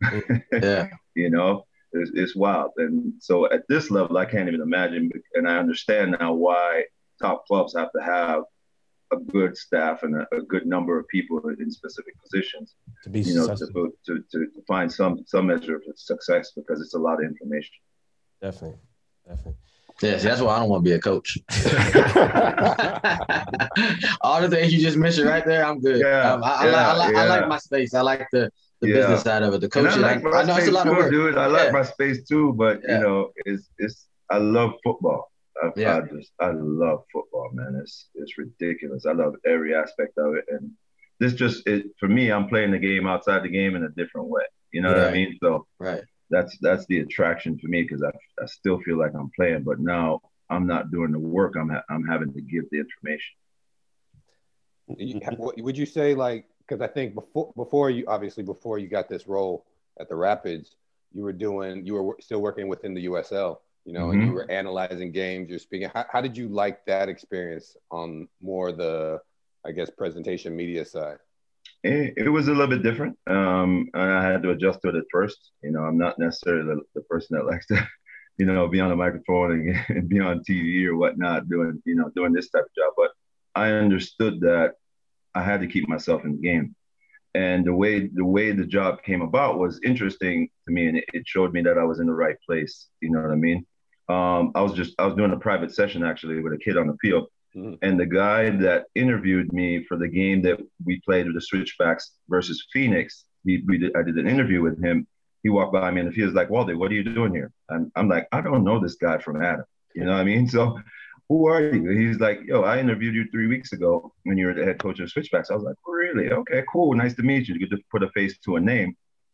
Yeah. You know, it's, it's wild. And so at this level, I can't even imagine. And I understand now why top clubs have to have a good staff and a, a good number of people in specific positions, To be you know, to, successful. to, to, to find some, some measure of success, because it's a lot of information. Definitely. Definitely. Yeah, see, that's why I don't want to be a coach. All the things you just mentioned right there, I'm good. Yeah, um, I, I, yeah, like, I, like, I yeah. like my space. I like the, the Yeah. business side of it, the And I coaching. like my I, I know space it's a lot too, of work. dude. I like Yeah. my space too, but Yeah. you know, it's it's. I love football. I, Yeah. I just I love football, man. It's it's ridiculous. I love every aspect of it, and this just it for me. I'm playing the game outside the game in a different way. You know what I Right. mean? So Right. that's that's the attraction for me, because I I still feel like I'm playing, but now I'm not doing the work. I'm ha- I'm having to give the information. You- what- would you say, like, because I think before before you obviously before you got this role at the Rapids, you were doing you were wor- still working within the U S L, you know, and you Mhm. were analyzing games, you're speaking. How, how did you like that experience on more the, I guess, presentation media side? It, it was a little bit different, um, and I had to adjust to it at first. You know, I'm not necessarily the, the person that likes to, you know, be on a microphone and, and be on T V or whatnot, doing, you know, doing this type of job. But I understood that I had to keep myself in the game, and the way the way the job came about was interesting to me, and it, it showed me that I was in the right place. You know what I mean? um, I was just I was doing a private session actually with a kid on the field, mm-hmm. and the guy that interviewed me for the game that we played with the Switchbacks versus Phoenix, he, we did, I did an interview with him. He walked by me and he was like, "Walter, what are you doing here?" And I'm like, "I don't know this guy from Adam." You know what I mean? So, who are you? He's like, "Yo, I interviewed you three weeks ago when you were the head coach of the Switchbacks." I was like, "Really? Okay, cool. Nice to meet you. You get to put a face to a name."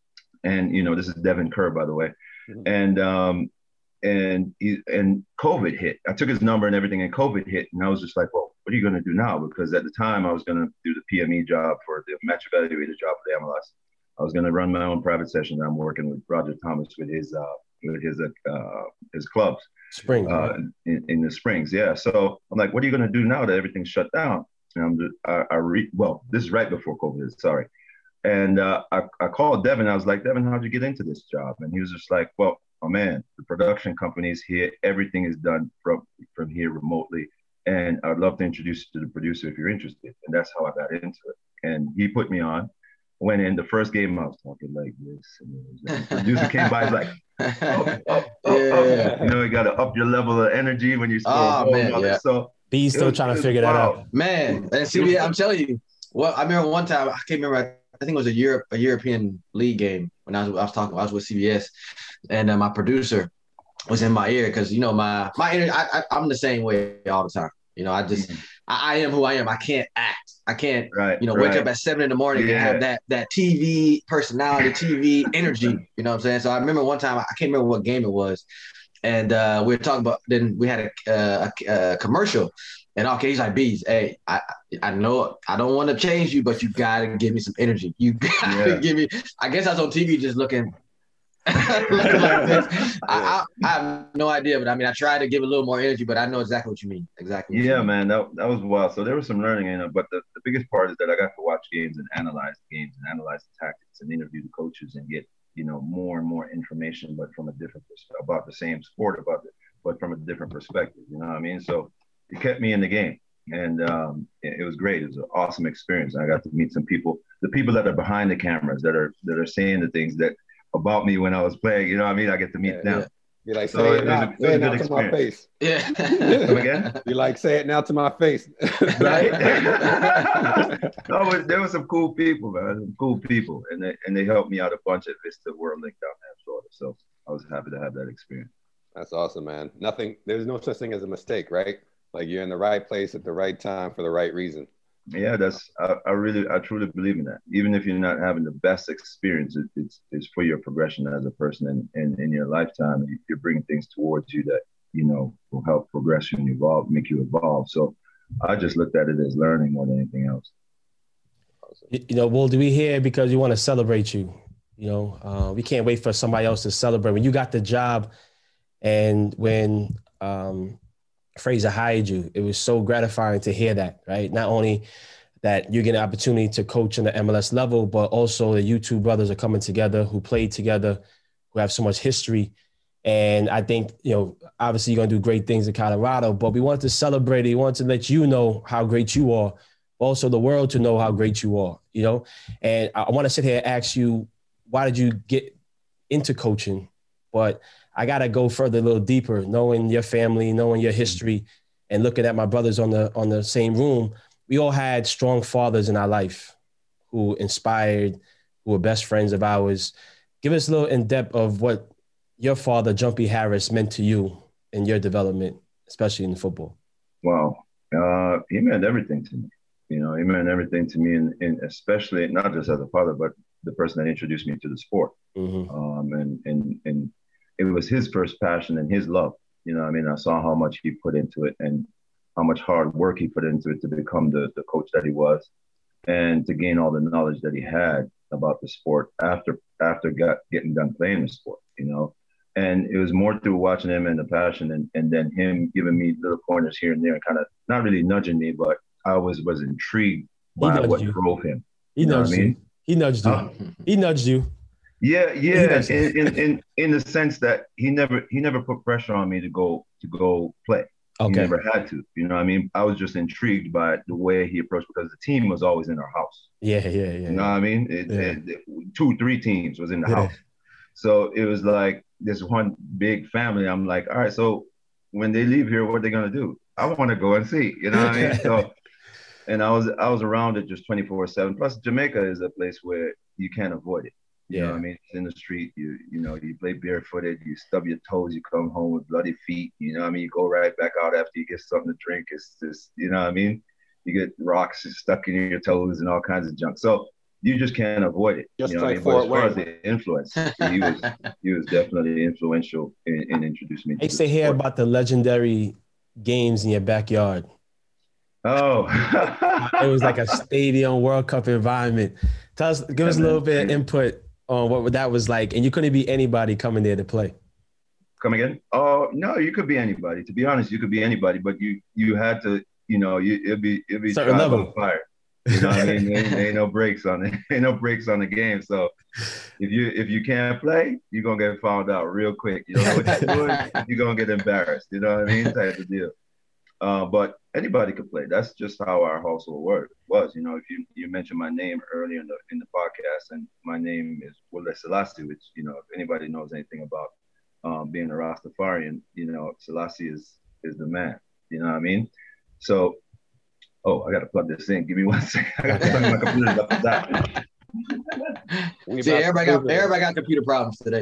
And you know, this is Devin Kerr, by the way. Mm-hmm. And um, and he, and COVID hit. I took his number and everything, and COVID hit, and I was just like, "Well, what are you going to do now?" Because at the time, I was going to do the P M E job for the match evaluator job for the M L S. I was going to run my own private session. I'm working with Roger Thomas with his uh, with his uh, his clubs. Spring uh, in, in the Springs, yeah. So I'm like, what are you going to do now that everything's shut down? And I'm just, I, I re- well, this is right before COVID. Sorry, and uh, I I called Devin. I was like, Devin, how'd you get into this job? And he was just like, well, oh man, the production company's here. Everything is done from from here remotely, and I'd love to introduce you to the producer if you're interested. And that's how I got into it. And he put me on. Went in the first game, I was talking like this, and the producer came by, he's like, up, up, up, yeah. up. You know, you got to up your level of energy when you score. Oh, man, yeah. So B's still was, trying to figure wild. that out. Man, and see, I'm telling you, well, I remember one time, I can't remember, I think it was a Europe, a European League game when I was, I was talking, I was with C B S, and uh, my producer was in my ear because, you know, my, my energy, I, I, I'm the same way all the time. You know, I just, mm-hmm. I, I am who I am. I can't act. I can't, right, you know, right. wake up at seven in the morning yeah. and have that that T V personality, T V energy. You know what I'm saying? So I remember one time, I can't remember what game it was, and uh, we were talking about. Then we had a, uh, a, a commercial, and okay, he's like, "Bees, hey, I I know I don't want to change you, but you gotta give me some energy. You gotta yeah. give me." I guess I was on T V just looking. looking like this. I, I, I have no idea, but I mean, I tried to give a little more energy, but I know exactly what you mean. Exactly. Yeah, mean. man, that, that was wild. So there was some learning in it, but the, the biggest part is that I got to watch games and analyze the games and analyze the tactics and interview the coaches and get, you know, more and more information, but from a different perspective, about the same sport, about it, but from a different perspective. You know what I mean? So it kept me in the game, and um, it, it was great. It was an awesome experience. I got to meet some people, the people that are behind the cameras, that are that are saying the things that. About me when I was playing, you know what I mean? I get to meet yeah, them. Yeah. You like, say so it, it now, a, say it now to my face. Yeah. Come again? You like, say it now to my face. Right? No, there were some cool people, man. Some cool people. And they, and they helped me out a bunch at Vista World Link down there in Florida. So I was happy to have that experience. That's awesome, man. Nothing, there's no such thing as a mistake, right? Like you're in the right place at the right time for the right reason. Yeah, that's I, I really I truly believe in that. Even if you're not having the best experience, it, it's it's for your progression as a person, and in, in, in your lifetime, you're bringing things towards you that you know will help progress you and evolve, make you evolve. So I just looked at it as learning more than anything else. You know, Will, do we here because we want to celebrate you? You know, uh, we can't wait for somebody else to celebrate. When you got the job, and when um, Fraser hired you, it was so gratifying to hear that, right? Not only that you get an opportunity to coach in the M L S level, but also that you two brothers are coming together, who played together, who have so much history. And I think, you know, obviously you're going to do great things in Colorado, but we wanted to celebrate it. We wanted to let you know how great you are, also the world to know how great you are, you know? And I want to sit here and ask you, why did you get into coaching? But I got to go further, a little deeper, knowing your family, knowing your history, and looking at my brothers on the on the same room. We all had strong fathers in our life who inspired, who were best friends of ours. Give us a little in-depth of what your father, Jumpy Harris, meant to you in your development, especially in football. Wow. Uh, he meant everything to me. You know, he meant everything to me, and, and especially not just as a father, but the person that introduced me to the sport. Mm-hmm. Um, and, and, and it was his first passion and his love. You know what I mean? I saw how much he put into it and how much hard work he put into it to become the, the coach that he was, and to gain all the knowledge that he had about the sport after after got, getting done playing the sport, you know? And it was more through watching him and the passion, and, and then him giving me little pointers here and there, kind of not really nudging me, but I was was intrigued by what you. drove him. He you nudged I mean? you. He nudged you. Uh, he nudged you. Yeah, yeah. In, in in in the sense that he never he never put pressure on me to go to go play. Okay. He never had to. You know what I mean? I was just intrigued by the way he approached, because the team was always in our house. Yeah, yeah, yeah. You know what I mean? It, yeah. it, it, two, three teams was in the yeah. house. So it was like this one big family. I'm like, all right, so when they leave here, what are they gonna do? I want to go and see, you know what I mean? So, and I was I was around it just twenty-four seven. Plus, Jamaica is a place where you can't avoid it. You yeah. know what I mean? It's in the street. You you know you play barefooted. You stub your toes. You come home with bloody feet. You know what I mean? You go right back out after you get something to drink. It's just, you know what I mean? You get rocks stuck in your toes and all kinds of junk. So you just can't avoid it. Just you know like what I mean? But as far Fort as the influence, he was he was definitely influential in, in introducing me. I used to hear about the legendary games in your backyard. Oh, it was like a stadium World Cup environment. Tell us, give us a little bit of input on what that was like, and you couldn't be anybody coming there to play. Come again? Oh no, you could be anybody. To be honest, you could be anybody, but you you had to, you know, you it'd be it'd be certain level on fire. You know what I mean? There ain't, there ain't no breaks on it. Ain't no breaks on the game. So if you if you can't play, you're gonna get found out real quick. You know what you're doing? You're gonna get embarrassed. You know what I mean? Type of deal. Uh, but anybody could play. That's just how our household work was. You know, if you, you mentioned my name earlier in the in the podcast, and my name is Wole Selassie, which, you know, if anybody knows anything about um, being a Rastafarian, you know, Selassie is is the man. You know what I mean? So, oh, I got to plug this in. Give me one second. I got to plug my computer up to that. See, everybody got everybody got computer problems today.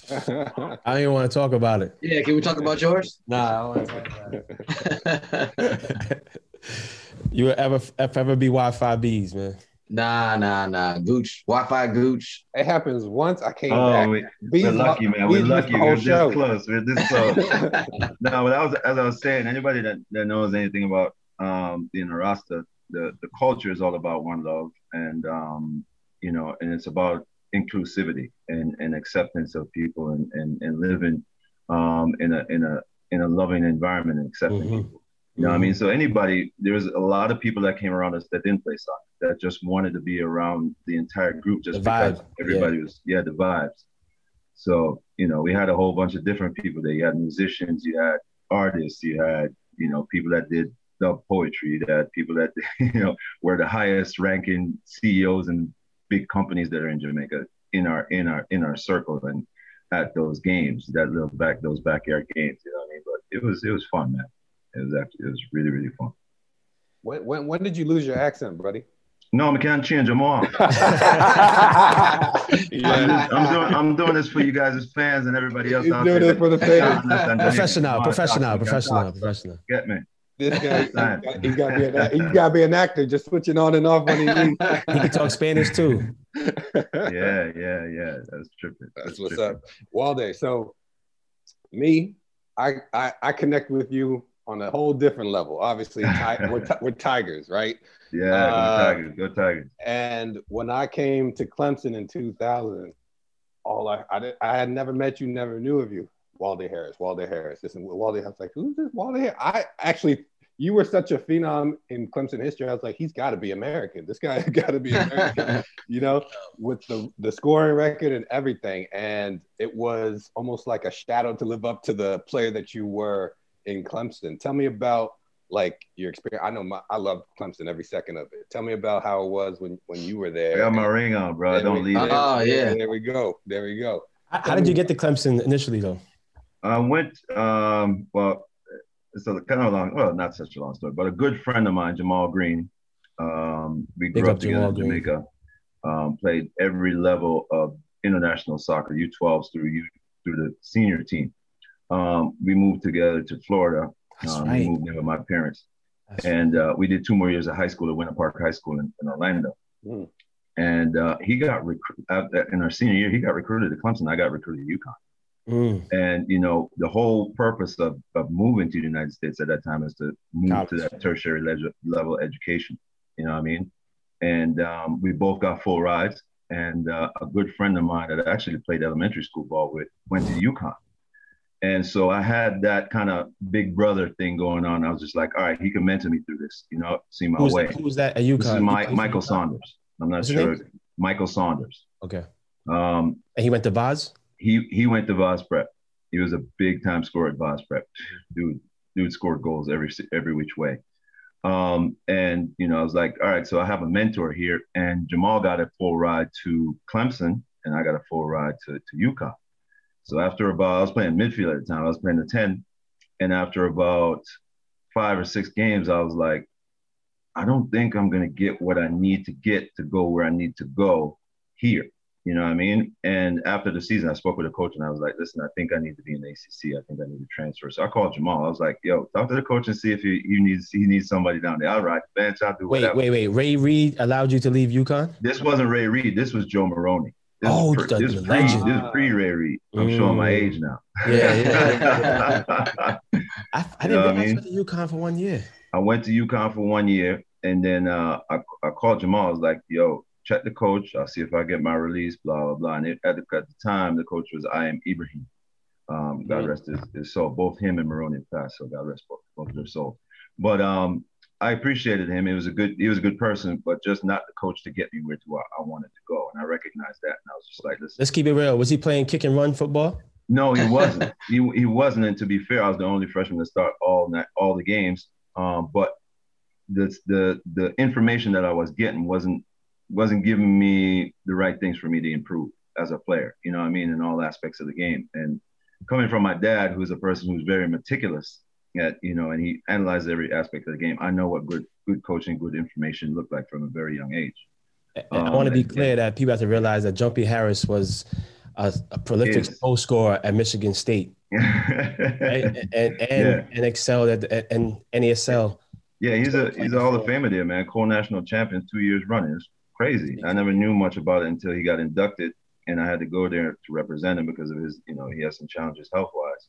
I don't even want to talk about it. Yeah, can we talk about yours? Nah, I don't want to talk about it. You will ever if ever be Wi-Fi bees, man? Nah, nah, nah. Gooch, Wi-Fi Gooch. It happens once. I came oh, back. We, bees, we're lucky, man. We're lucky. We're this show. close. We're this close. No, but I was, as I was saying, anybody that, that knows anything about um, being a Rasta, the the culture is all about one love, and um, you know, and it's about inclusivity and, and acceptance of people, and, and, and living um, in a in a in a loving environment and accepting mm-hmm. people. You know mm-hmm. what I mean? So anybody, there's a lot of people that came around us that didn't play soccer, that just wanted to be around the entire group just the because vibe. everybody yeah. was, yeah, the vibes. So, you know, we had a whole bunch of different people there. You had musicians, you had artists, you had, you know, people that did dub poetry, you had people that, you know, were the highest ranking C E Os and big companies that are in Jamaica in our in our in our circle and at those games, that little back those backyard games, you know what I mean? But it was it was fun, man. It was actually it was really really fun. When when when did you lose your accent, buddy? No, I can't change them all. yeah. I'm, just, I'm doing I'm doing this for you guys as fans and everybody else. You're doing it for the fans. Professional, professional, professional, professional. Get me. This guy, he's got to be an he's got to be an actor, just switching on and off when he needs. He can talk Spanish too. yeah, yeah, yeah. That's tripping. That's, That's what's tripping. Up, Walde. So, me, I, I I connect with you on a whole different level. Obviously, ti- we're, t- we're Tigers, right? Yeah, uh, go Tigers, go Tigers. And when I came to Clemson in two thousand, all I I, did, I had never met you, never knew of you. Walde Harris, Walde Harris. This and Walde, I was like, who's this Walde Harris? I actually, you were such a phenom in Clemson history. I was like, he's got to be American. This guy got to be American, you know, with the, the scoring record and everything. And it was almost like a shadow to live up to the player that you were in Clemson. Tell me about like your experience. I know my, I loved Clemson every second of it. Tell me about how it was when, when you were there. I got my ring on, bro. There Don't we, leave it. Oh, yeah. There we go. There we go. How, how did you get to Clemson initially, though? I went, um, well, it's a kind of a long, well, not such a long story, but a good friend of mine, Jamal Green, um, we grew Big up up together Jamal in Green. Jamaica, um, played every level of international soccer, U twelves through U, through the senior team. Um, we moved together to Florida. That's um, right. We moved in with my parents. That's and uh, we did two more years of high school at Winter Park High School in, in Orlando. Mm. And uh, he got recruited, in our senior year, he got recruited to Clemson. I got recruited to UConn. Mm. And, you know, the whole purpose of, of moving to the United States at that time is to move College. to that tertiary le- level education. You know what I mean? And um, we both got full rides. And uh, a good friend of mine that I actually played elementary school ball with went to UConn. And so I had that kind of big brother thing going on. I was just like, all right, he can mentor me through this, you know, see my Who's, way. who's that at UConn? This is my, Michael Saunders. I'm not What's his sure. name? Michael Saunders. Okay. Um, And he went to Vaz? he he went to Vaz Prep. He was a big time scorer at Vaz Prep. Dude, dude scored goals every every which way. Um, and you know, I was like, all right, so I have a mentor here, and Jamal got a full ride to Clemson, and I got a full ride to to UConn. So after about, I was playing midfield at the time. I was playing the ten. And after about five or six games, I was like, I don't think I'm going to get what I need to get to go where I need to go here. You know what I mean? And after the season, I spoke with a coach and I was like, listen, I think I need to be in the A C C. I think I need to transfer. So I called Jamal. I was like, yo, talk to the coach and see if he, he needs he needs somebody down there. I'll ride the bench. I'll do wait, whatever. Wait, wait, wait. Ray Reid allowed you to leave UConn? This wasn't Ray Reid. This was Joe Maroney. This oh, pre, the, this, the pre, legend. this is pre-Ray Reid. I'm mm. showing my age now. Yeah, yeah. I, I didn't realize I mean? you went to UConn for one year. I went to UConn for one year. And then uh, I, I called Jamal. I was like, yo, check the coach. I'll see if I get my release, blah, blah, blah. And it, at, the, at the time, the coach was I am Ibrahim. Um, God mm-hmm. rest his, his soul. Both him and Maroney passed, so God rest both, both their souls. But um, I appreciated him. He was a good he was a good person, but just not the coach to get me where to I, I wanted to go. And I recognized that. And I was just like, listen. Let's keep it real. Was he playing kick and run football? No, he wasn't. he he wasn't. And to be fair, I was the only freshman to start all night, all the games. Um, but the the the information that I was getting wasn't wasn't giving me the right things for me to improve as a player, you know what I mean, in all aspects of the game. And coming from my dad, who's a person who's very meticulous at, you know, and he analyzes every aspect of the game, I know what good good coaching, good information looked like from a very young age. Um, I want to be clear and, that people have to realize that Jumpy Harris was a, a prolific goal scorer at Michigan State, right? and and, and, yeah. and excelled at and N A S L. Yeah, he's a he's a Hall of Famer there, man. Co-national champion two years running. It's crazy. I never knew much about it until he got inducted, and I had to go there to represent him because of his, you know, he has some challenges health-wise.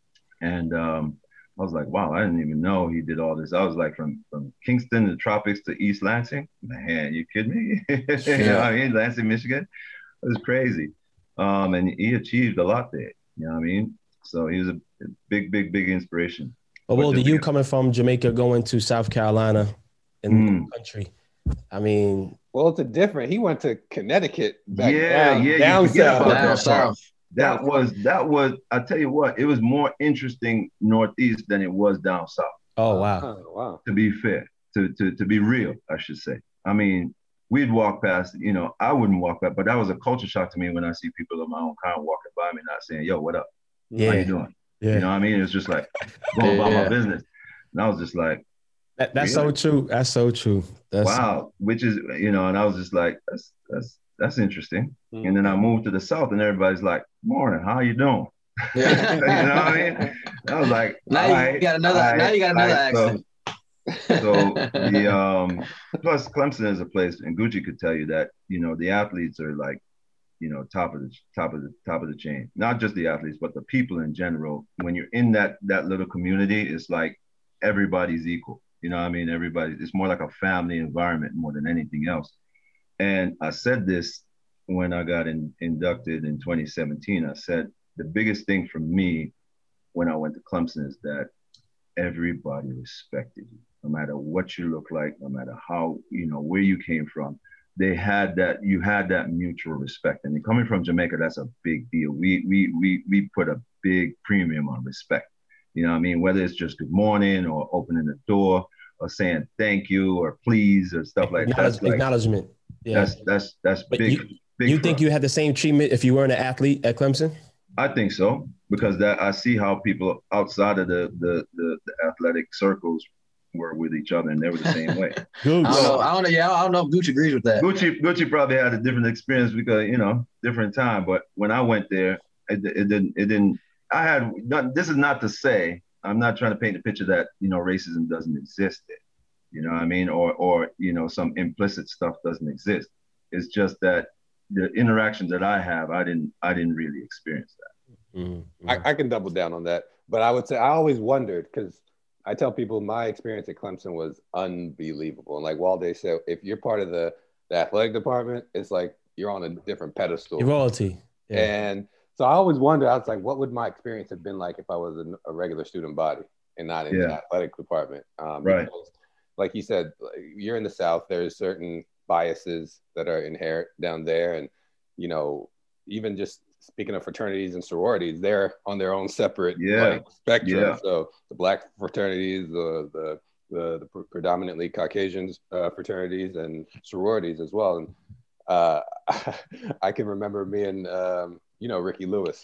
And um, I was like, wow, I didn't even know he did all this. I was like, from from Kingston to the tropics to East Lansing. Man, you kidding me? you know what I mean? Lansing, Michigan. It was crazy. Um, and he achieved a lot there. You know what I mean? So he was a big, big, big inspiration. But well, do you coming from Jamaica going to South Carolina in mm. the country? I mean, well, it's a different. He went to Connecticut. Back yeah, down, yeah, down south. Down that south. That was that was. I tell you what, it was more interesting northeast than it was down south. Oh wow, oh, wow. To be fair, to to to be real, I should say. I mean, we'd walk past. You know, I wouldn't walk past, but that was a culture shock to me when I see people of my own kind walking by me, not saying, "Yo, what up? Yeah. How you doing?" Yeah. You know what I mean? It's just like going about yeah. my business. And I was just like, that, that's really? so true. That's so true. That's wow. Which is, you know, and I was just like, that's that's that's interesting. Mm-hmm. And then I moved to the South and everybody's like, morning, how you doing? Yeah. You know what I mean? I was like, now you right, got another right, now you got another right. accent. So, so the um plus Clemson is a place, and Gucci could tell you that, you know, the athletes are like, you know, top of the top of the top of the chain. Not just the athletes, but the people in general. When you're in that that little community, it's like everybody's equal. You know what I mean? Everybody, it's more like a family environment more than anything else. And I said this when I got in, inducted in twenty seventeen. I said the biggest thing for me when I went to Clemson is that everybody respected you, no matter what you look like, no matter how, you know, where you came from. They had that, you had that mutual respect. And coming from Jamaica, that's a big deal. We we we we put a big premium on respect. You know what I mean? Whether it's just good morning or opening the door or saying thank you or please or stuff like that. Like, acknowledgement. Yeah. That's that's that's but big. You, big you think us. You had the same treatment if you weren't an athlete at Clemson? I think so, because that I see how people outside of the the the, the athletic circles were with each other, and they were the same way. I don't know. I don't know. Yeah, I don't know if Gucci agrees with that. Gucci Gucci probably had a different experience because, you know, different time. But when I went there, it, it didn't. It didn't. I had. Not, this is not to say I'm not trying to paint a picture that, you know, racism doesn't exist there. You know what I mean? Or or you know, some implicit stuff doesn't exist. It's just that the interactions that I have, I didn't. I didn't really experience that. Mm-hmm. I, I can double down on that. But I would say I always wondered, because I tell people my experience at Clemson was unbelievable. And like Walde said, if you're part of the, the athletic department, it's like you're on a different pedestal. You're royalty. Yeah. And so I always wondered, I was like, what would my experience have been like if I was in a regular student body and not in yeah. the athletic department? Um, right. Because, like you said, you're in the South, there's certain biases that are inherent down there. And, you know, even just speaking of fraternities and sororities, they're on their own separate yeah. like, spectrum. Yeah. So the Black fraternities, the the the, the predominantly Caucasian uh, fraternities and sororities as well. And uh, I can remember me and um, you know, Ricky Lewis.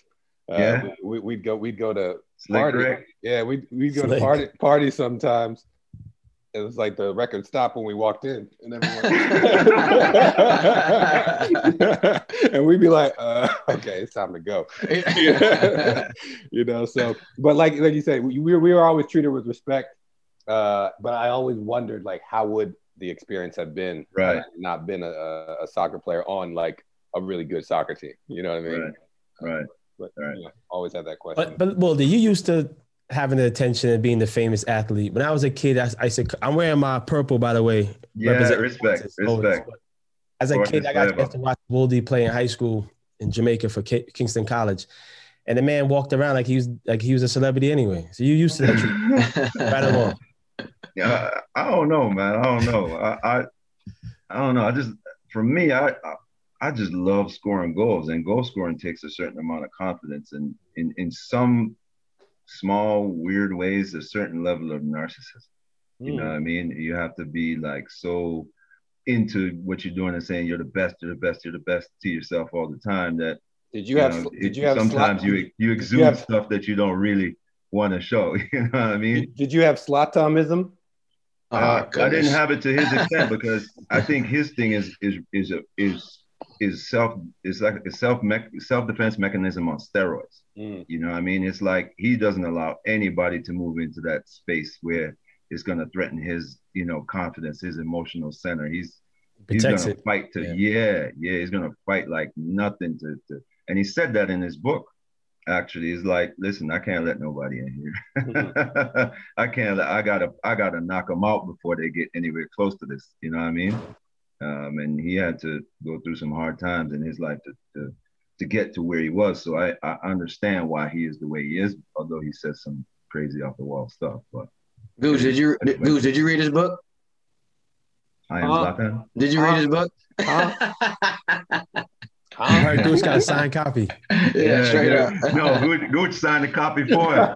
Uh, yeah. we, we'd go we'd go to Slick party. Rick. Yeah, we'd we'd go Slick. to party party sometimes. It was like the record stopped when we walked in, and everyone, and we'd be like, uh, "Okay, it's time to go." You know, so but like like you said, we we were always treated with respect. Uh, but I always wondered, like, how would the experience have been right. had I not been a, a soccer player on like a really good soccer team? You know what I mean? Right. Right. But right. you know, always had that question. But but well, you used to having the attention and being the famous athlete. When I was a kid, I, I said, I'm wearing my purple, by the way. Yeah, respect, respect. As a kid, I got a chance to watch Woldy play in high school in Jamaica for K- Kingston College. And the man walked around like he was like he was a celebrity anyway. So you used to that treatment. Right or wrong? Yeah, I, I don't know, man. I don't know. I, I I don't know. I just for me, I, I I just love scoring goals, and goal scoring takes a certain amount of confidence, and in in some small weird ways, a certain level of narcissism. Mm. You know what I mean? You have to be like so into what you're doing and saying you're the best, you're the best, you're the best to yourself all the time that did you, you have know, did it, you have sometimes slot, you you exude you have, stuff that you don't really want to show. You know what I mean? Did, did you have Slatomism? Uh, I didn't have it to his extent because I think his thing is is is a, is is self is like a self self defense mechanism on steroids. Mm. You know what I mean? It's like he doesn't allow anybody to move into that space where it's going to threaten his, you know, confidence, his emotional center. He's he's going to fight to yeah. yeah yeah he's going to fight like nothing to, to and he said that in his book. Actually, he's like, listen, I can't let nobody in here. Mm-hmm. I can't let, I gotta, I gotta knock them out before they get anywhere close to this. You know what I mean? Um, and he had to go through some hard times in his life to, to, to get to where he was. So I, I understand why he is the way he is, although he says some crazy off the wall stuff. But Goose, did you, did, Goose, did you read his book? I am uh, Zlatan. Did you read uh, his book? Uh, I heard Gooch got a signed copy. Yeah, yeah straight yeah. up. No, Gooch, Gooch signed a copy for him.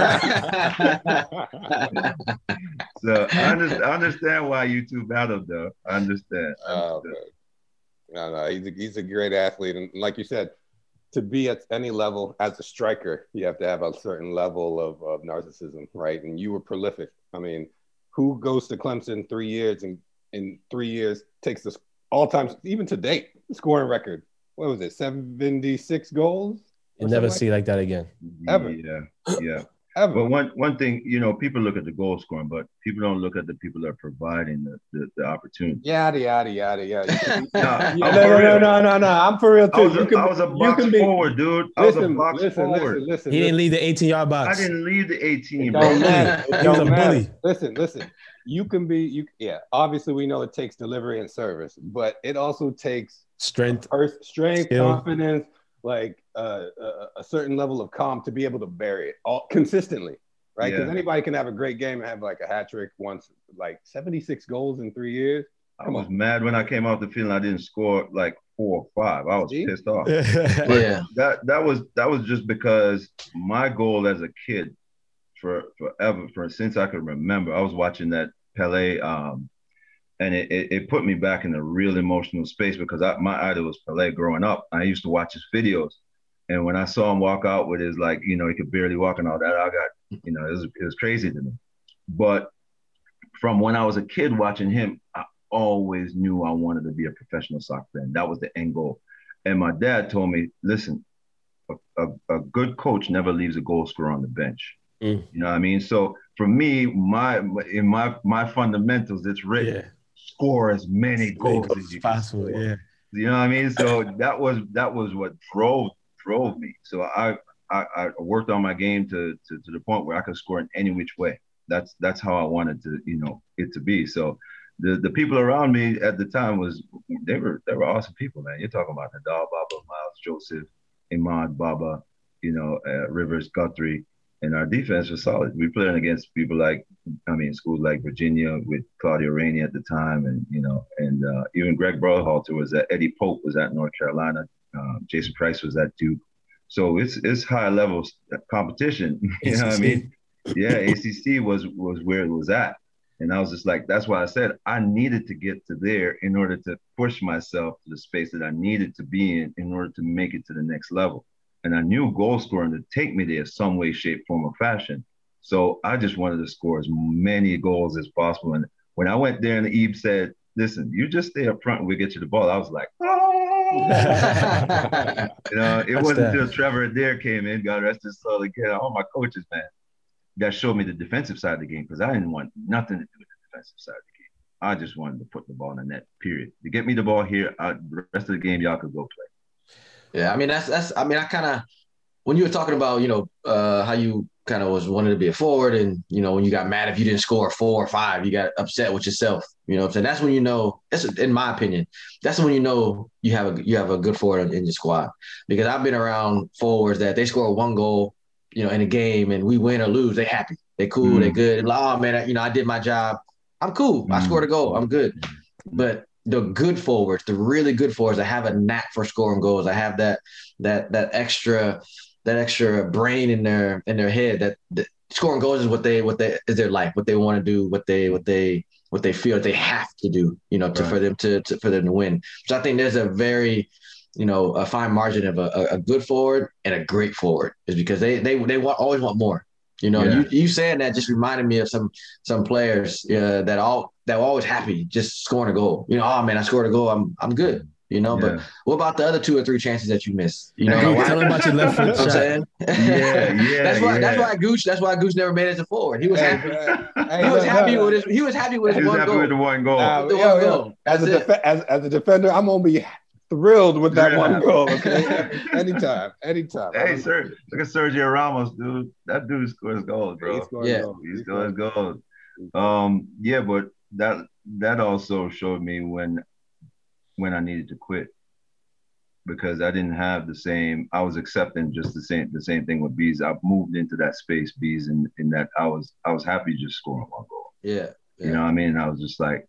So I understand, I understand why you two battled, though. I understand. I oh, understand. No, no, he's a, he's a great athlete. And like you said, to be at any level as a striker, you have to have a certain level of, of narcissism, right? And you were prolific. I mean, who goes to Clemson three years and in three years takes this all-time, even to date, scoring record? What was it, seventy-six goals? You'll never see like that again. Ever. Yeah, yeah. Ever. But one one thing, you know, people look at the goal scoring, but people don't look at the people that are providing the, the, the opportunity. Yada, yada, yada, yada. no, no, no, no, no, no, no. I'm for real, too. I was a, you can, I was a box be, forward, dude. I listen, was a box listen, forward. Listen, listen, he listen. didn't leave the eighteen-yard box. I didn't leave the eighteen, bro. bro. He was a bully. Listen, listen. You can be, you yeah, obviously we know it takes delivery and service, but it also takes strength, first, strength, skill. confidence, like uh, a, a certain level of calm to be able to bury it all consistently, right? Because yeah. anybody can have a great game and have like a hat trick once, like seventy-six goals in three years. Come I was on. mad when I came off the field and I didn't score like four or five. I was See? pissed off. yeah, that that was that was just because my goal as a kid, for forever, for since I could remember, I was watching that Pelé. Um, And it, it, it put me back in a real emotional space because I, my idol was Pelé growing up. I used to watch his videos. And when I saw him walk out with his, like, you know, he could barely walk and all that, I got, you know, it was, it was crazy to me. But from when I was a kid watching him, I always knew I wanted to be a professional soccer fan. That was the end goal. And my dad told me, listen, a, a, a good coach never leaves a goal scorer on the bench. Mm. You know what I mean? So for me, my in my my fundamentals, it's written. Yeah. Score as many goals as you possible. Can yeah, you know what I mean. So that was that was what drove drove me. So I I, I worked on my game to, to to the point where I could score in any which way. That's that's how I wanted to you know it to be. So the the people around me at the time was they were they were awesome people, man. You're talking about Nadal, Baba, Miles, Joseph, Imad, Baba, you know, uh, Rivers, Guthrie. And our defense was solid. We played against people like, I mean, schools like Virginia with Claudio Rainey at the time, and you know, and uh, even Greg Berhalter was at. Eddie Pope was at North Carolina. Uh, Jason Price was at Duke. So it's it's high level competition. You know what I mean? Yeah, A C C was was where it was at, and I was just like, that's why I said I needed to get to there in order to push myself to the space that I needed to be in in order to make it to the next level. and I knew goal scoring to take me there some way, shape, form, or fashion. So I just wanted to score as many goals as possible. And when I went there and Ebe said, listen, you just stay up front and we get you the ball, I was like, oh. You know, it That's wasn't that. until Trevor Adair came in, God rest his soul, again, all my coaches, man, that showed me the defensive side of the game, because I didn't want nothing to do with the defensive side of the game. I just wanted to put the ball in the net, period. To get me the ball here, I, the rest of the game, y'all could go play. Yeah, I mean, that's, that's I mean, I kind of, when you were talking about, you know, uh, how you kind of was wanted to be a forward, and, you know, when you got mad if you didn't score four or five, you got upset with yourself. You know what I'm saying? That's when you know, that's in my opinion, that's when you know you have a you have a good forward in your squad. Because I've been around forwards that they score one goal, you know, in a game, and we win or lose, they happy. They cool, mm. they good. And like, oh man, I, you know, I did my job. I'm cool. Mm. I scored a goal. I'm good. But the good forwards, the really good forwards that have a knack for scoring goals, I have that that that extra that extra brain in their in their head that, that scoring goals is what they what they is their life, what they want to do, what they what they what they feel they have to do, you know, to right. for them to, to for them to win. So I think there's a very, you know, a fine margin of a, a good forward and a great forward, is because they they they want always want more. You know, yeah. you you saying that just reminded me of some some players uh, that all that were always happy just scoring a goal. You know, oh man, I scored a goal, I'm I'm good. You know, yeah. But what about the other two or three chances that you missed? You know, Gooch, tell him about your left foot shot. Saying? Yeah, yeah. That's why. Yeah. That's why Gooch. That's why Gooch never made it as a forward. He was happy. Hey, he was no, happy no, with his. He was happy with his he was one happy goal. with the one goal. Uh, the yo, one yo, goal. As a def- as as a defender, I'm gonna be thrilled with that yeah. one goal. Okay, anytime, anytime. Hey, sir, look at Sergio Ramos, dude. That dude scores goals, bro. He yeah, goals. he scores goals. Um, yeah, but that that also showed me when when I needed to quit, because I didn't have the same. I was accepting just the same the same thing with Bees. I moved into that space, Bees, in in that I was I was happy just scoring one goal. Yeah, yeah. You know what I mean? I was just like,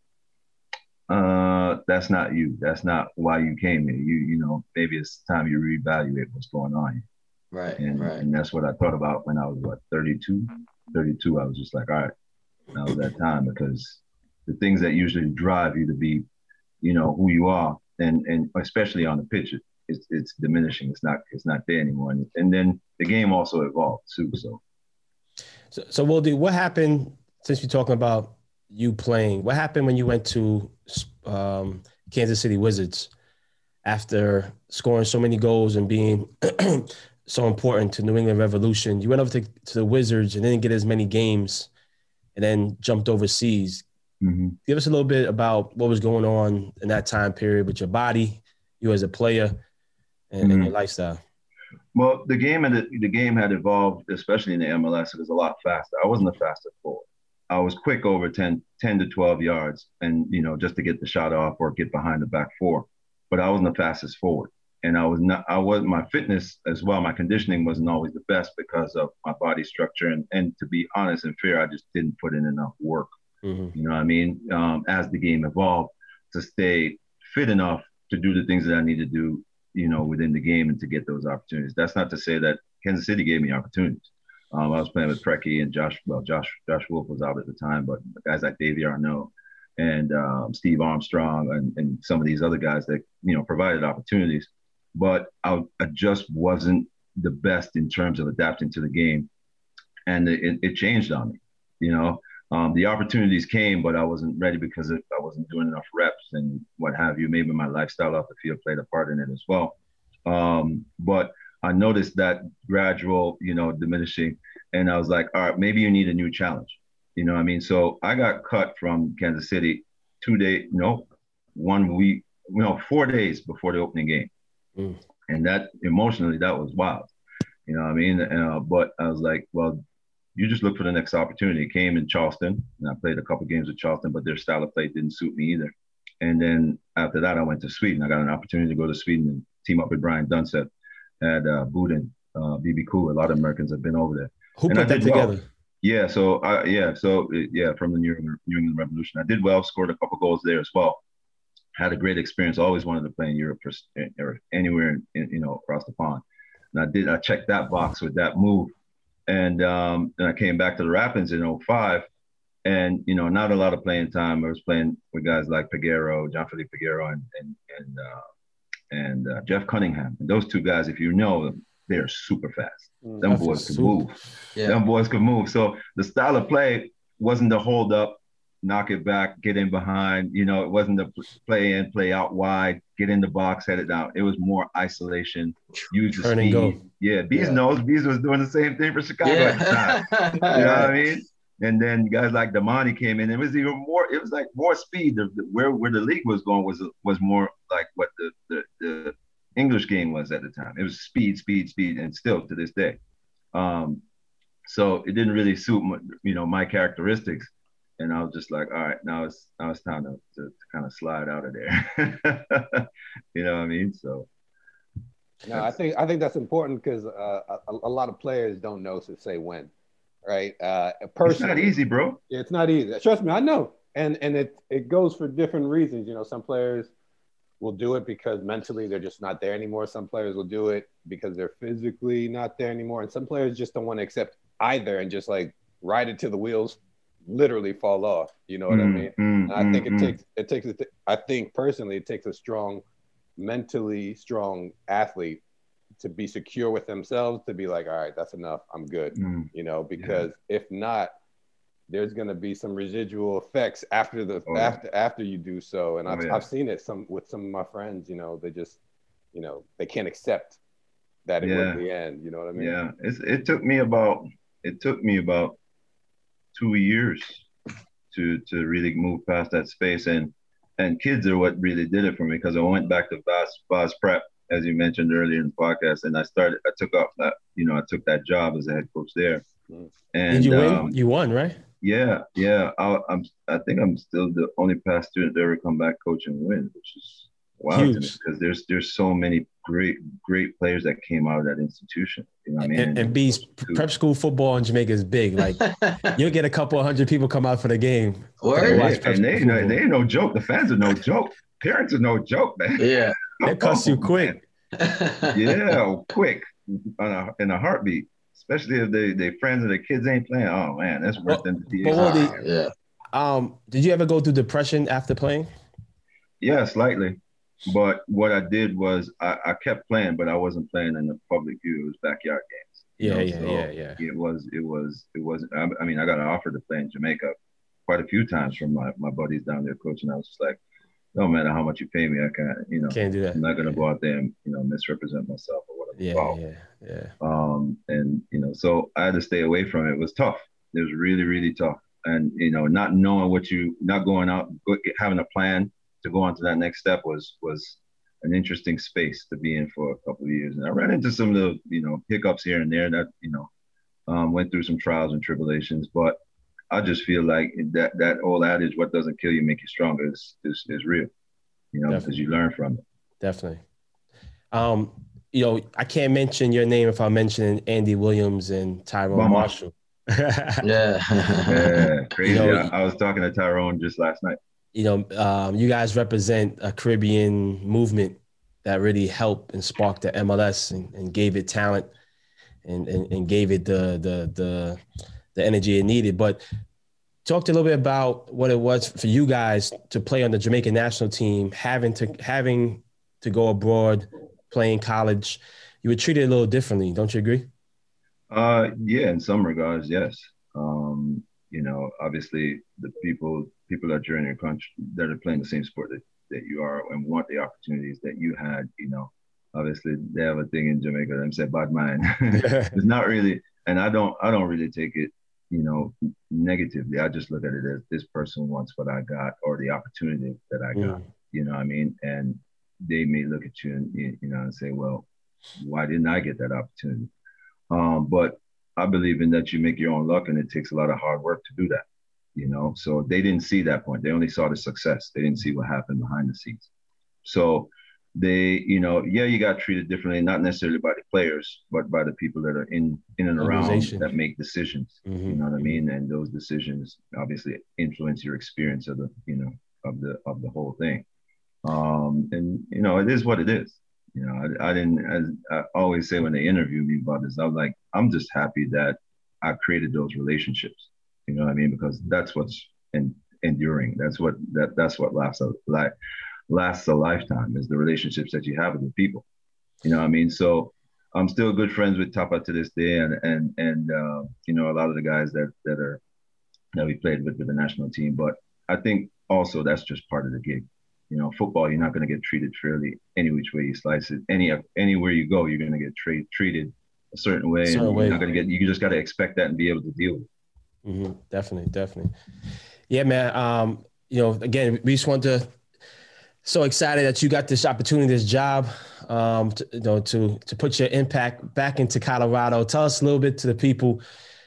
uh, that's not you. That's not why you came here. You, you know, maybe it's time you reevaluate what's going on here. Right, and, right. And that's what I thought about when I was, what, thirty-two? thirty-two, I was just like, all right, now was that time, because the things that usually drive you to be, you know, who you are, and and especially on the pitch, it, it's, it's diminishing. It's not it's not there anymore. And, and then the game also evolved too, so. So, so Wildy, what happened, since you're talking about you playing, what happened when you went to um, Kansas City Wizards after scoring so many goals and being so important to New England Revolution? You went over to, to the Wizards and didn't get as many games, and then jumped overseas. Mm-hmm. Give us a little bit about what was going on in that time period with your body, you as a player, and, mm-hmm. and your lifestyle. Well, the game had the game had evolved, especially in the M L S. It was a lot faster. I wasn't the fastest forward. I was quick over ten, ten to twelve yards, and, you know, just to get the shot off or get behind the back four. But I wasn't the fastest forward. And I was not, I was, my fitness as well, my conditioning wasn't always the best because of my body structure. And, and to be honest and fair, I just didn't put in enough work. Mm-hmm. You know what I mean? Um, as the game evolved, to stay fit enough to do the things that I need to do, you know, within the game and to get those opportunities. That's not to say that Kansas City gave me opportunities. Um, I was playing with Preki and Josh. Well, Josh Josh Wolf was out at the time, but guys like Davey Arnaud and um, Steve Armstrong and, and some of these other guys that, you know, provided opportunities. But I, I just wasn't the best in terms of adapting to the game, and it, it changed on me. You know, um, the opportunities came, but I wasn't ready because I wasn't doing enough reps and what have you. Maybe my lifestyle off the field played a part in it as well. Um, but I noticed that gradual, you know, diminishing, and I was like, all right, maybe you need a new challenge. You know what I mean? So I got cut from Kansas City two days, no, one week, you know, four days before the opening game. Mm. And that emotionally, that was wild. You know what I mean? Uh, but I was like, well, you just look for the next opportunity. It came in Charleston, and I played a couple games with Charleston, but their style of play didn't suit me either. And then after that, I went to Sweden. I got an opportunity to go to Sweden and team up with Brian Dunseth at uh, Boden, uh, B B Cool. A lot of Americans have been over there. Who and put that together? Well. Yeah, so I, yeah, so yeah, from the New England, New England Revolution, I did well. Scored a couple goals there as well. Had a great experience. Always wanted to play in Europe for, or anywhere, in, in, you know, across the pond. And I did. I checked that box with that move, and um, then I came back to the Rapids in oh five, and you know, not a lot of playing time. I was playing with guys like Peguero, John Philippe Peguero, and and and uh, and uh, Jeff Cunningham. And those two guys, if you know them, they're super fast. Mm. Them That's boys can super. move. Yeah. Them boys can move. So the style of play wasn't the hold up, knock it back, get in behind. You know, it wasn't the play in, play out wide, get in the box, head it down. It was more isolation, use the Turn and speed. go. Yeah, Bees Yeah. knows. Bees was doing the same thing for Chicago at the time. Yeah. You know what I mean? And then guys like Damani came in. It was even more. It was like more speed. The, the, where where the league was going was was more like what the, the the English game was at the time. It was speed, speed, speed, and still to this day. Um, so it didn't really suit my, you know my characteristics. And I was just like, all right, now it's now it's time to, to, to kind of slide out of there. You know what I mean? So. No, I think I think that's important because uh, a, a lot of players don't know to say when, right? Uh, It's not easy, bro. Yeah, it's not easy. Trust me, I know. And and it it goes for different reasons. You know, some players will do it because mentally they're just not there anymore. Some players will do it because they're physically not there anymore. And some players just don't want to accept either and just like ride it till the wheels literally fall off. You know what mm, I mean? Mm, and I think mm, it takes it takes a, I think personally it takes a strong, mentally strong athlete to be secure with themselves, to be like, all right, that's enough. I'm good. mm. You know, because yeah. if not, there's going to be some residual effects after the oh, after yeah. after you do so. And I've, oh, yeah. I've seen it some with some of my friends. You know, they just, you know, they can't accept that it yeah. was the end. You know what I mean? Yeah, it's, it took me about it took me about two years to to really move past that space, and and kids are what really did it for me, because I went back to Voss Voss Prep, as you mentioned earlier in the podcast, and I started I took up that you know I took that job as a head coach there. Mm. And did you win? Um, you won, right? Yeah, yeah. I, I'm. I think I'm still the only past student to ever come back coach and win, which is wild to me, because there's there's so many great great players that came out of that institution. You know what I mean? And, and B's prep school football in Jamaica is big. Like you'll get a couple of hundred people come out for the game. And, they, and they, no, they ain't no joke. The fans are no joke. Parents are no joke, man. Yeah, they cuss you quick. Yeah, quick on a, in a heartbeat. Especially if they they friends and their kids ain't playing. Oh man, that's worth them to be. Uh, yeah. Um, did you ever go through depression after playing? Yeah, slightly. But what I did was I, I kept playing, but I wasn't playing in the public view. It was backyard games. Yeah, know? yeah, so yeah, yeah. It was it was it wasn't. I, I mean, I got an offer to play in Jamaica quite a few times from my, my buddies down there coaching. I was just like, no matter how much you pay me, I can't. You know, can't do that. I'm not gonna go out there and you know misrepresent myself or whatever. Yeah, wow. yeah, yeah. Um, and you know, so I had to stay away from it. It was tough. It was really, really tough. And you know, not knowing what you, not going out, having a plan to go on to that next step was was an interesting space to be in for a couple of years. And I ran into some of the you know hiccups here and there that you know um, went through some trials and tribulations. But I just feel like that that old adage, "What doesn't kill you make you stronger," is is, is real. You know, because you learn from it. Definitely. Um, you know, I can't mention your name if I'm mentioning Andy Williams and Tyrone Mama. Marshall. yeah. Yeah, crazy. You know, I, I was talking to Tyrone just last night. You know, um, you guys represent a Caribbean movement that really helped and sparked the M L S and, and gave it talent and, and, and gave it the, the, the, the energy it needed. But talk to a little bit about what it was for you guys to play on the Jamaican national team, having to, having to go abroad, playing college. You were treated a little differently. Don't you agree? Uh, yeah, in some regards, yes. Um, you know, obviously the people people that are in your country that are playing the same sport that, that you are and want the opportunities that you had, you know, obviously they have a thing in Jamaica that say bad mind. It's not really, and I don't I don't really take it, you know, negatively. I just look at it as this person wants what I got or the opportunity that I got. Mm. You know what I mean? And they may look at you and you know and say, well, why didn't I get that opportunity? Um, but I believe in that you make your own luck, and it takes a lot of hard work to do that, you know? So they didn't see that point. They only saw the success. They didn't see what happened behind the scenes. So they, you know, yeah, you got treated differently, not necessarily by the players, but by the people that are in, in and around that make decisions, mm-hmm. you know what I mean? And those decisions obviously influence your experience of the, you know, of the, of the whole thing. Um, and, you know, it is what it is. You know, I, I didn't, as I always say when they interview me about this, I was like, I'm just happy that I created those relationships. You know what I mean? Because that's what's in, enduring. That's what, that, that's what lasts a, like, lasts a lifetime, is the relationships that you have with the people. You know what I mean? So I'm still good friends with Tapa to this day, and and and uh, you know, a lot of the guys that that are that we played with with the national team. But I think also that's just part of the gig. You know, football, you're not going to get treated fairly any which way you slice it. Any anywhere you go, you're going to get tra- treated a certain way, certain and way. You're not going to get. You just got to expect that and be able to deal with it. Mm-hmm. Definitely, definitely. Yeah, man. Um, you know, again, we just want to. So excited that you got this opportunity, this job, um, to, you know, to to put your impact back into Colorado. Tell us a little bit to the people.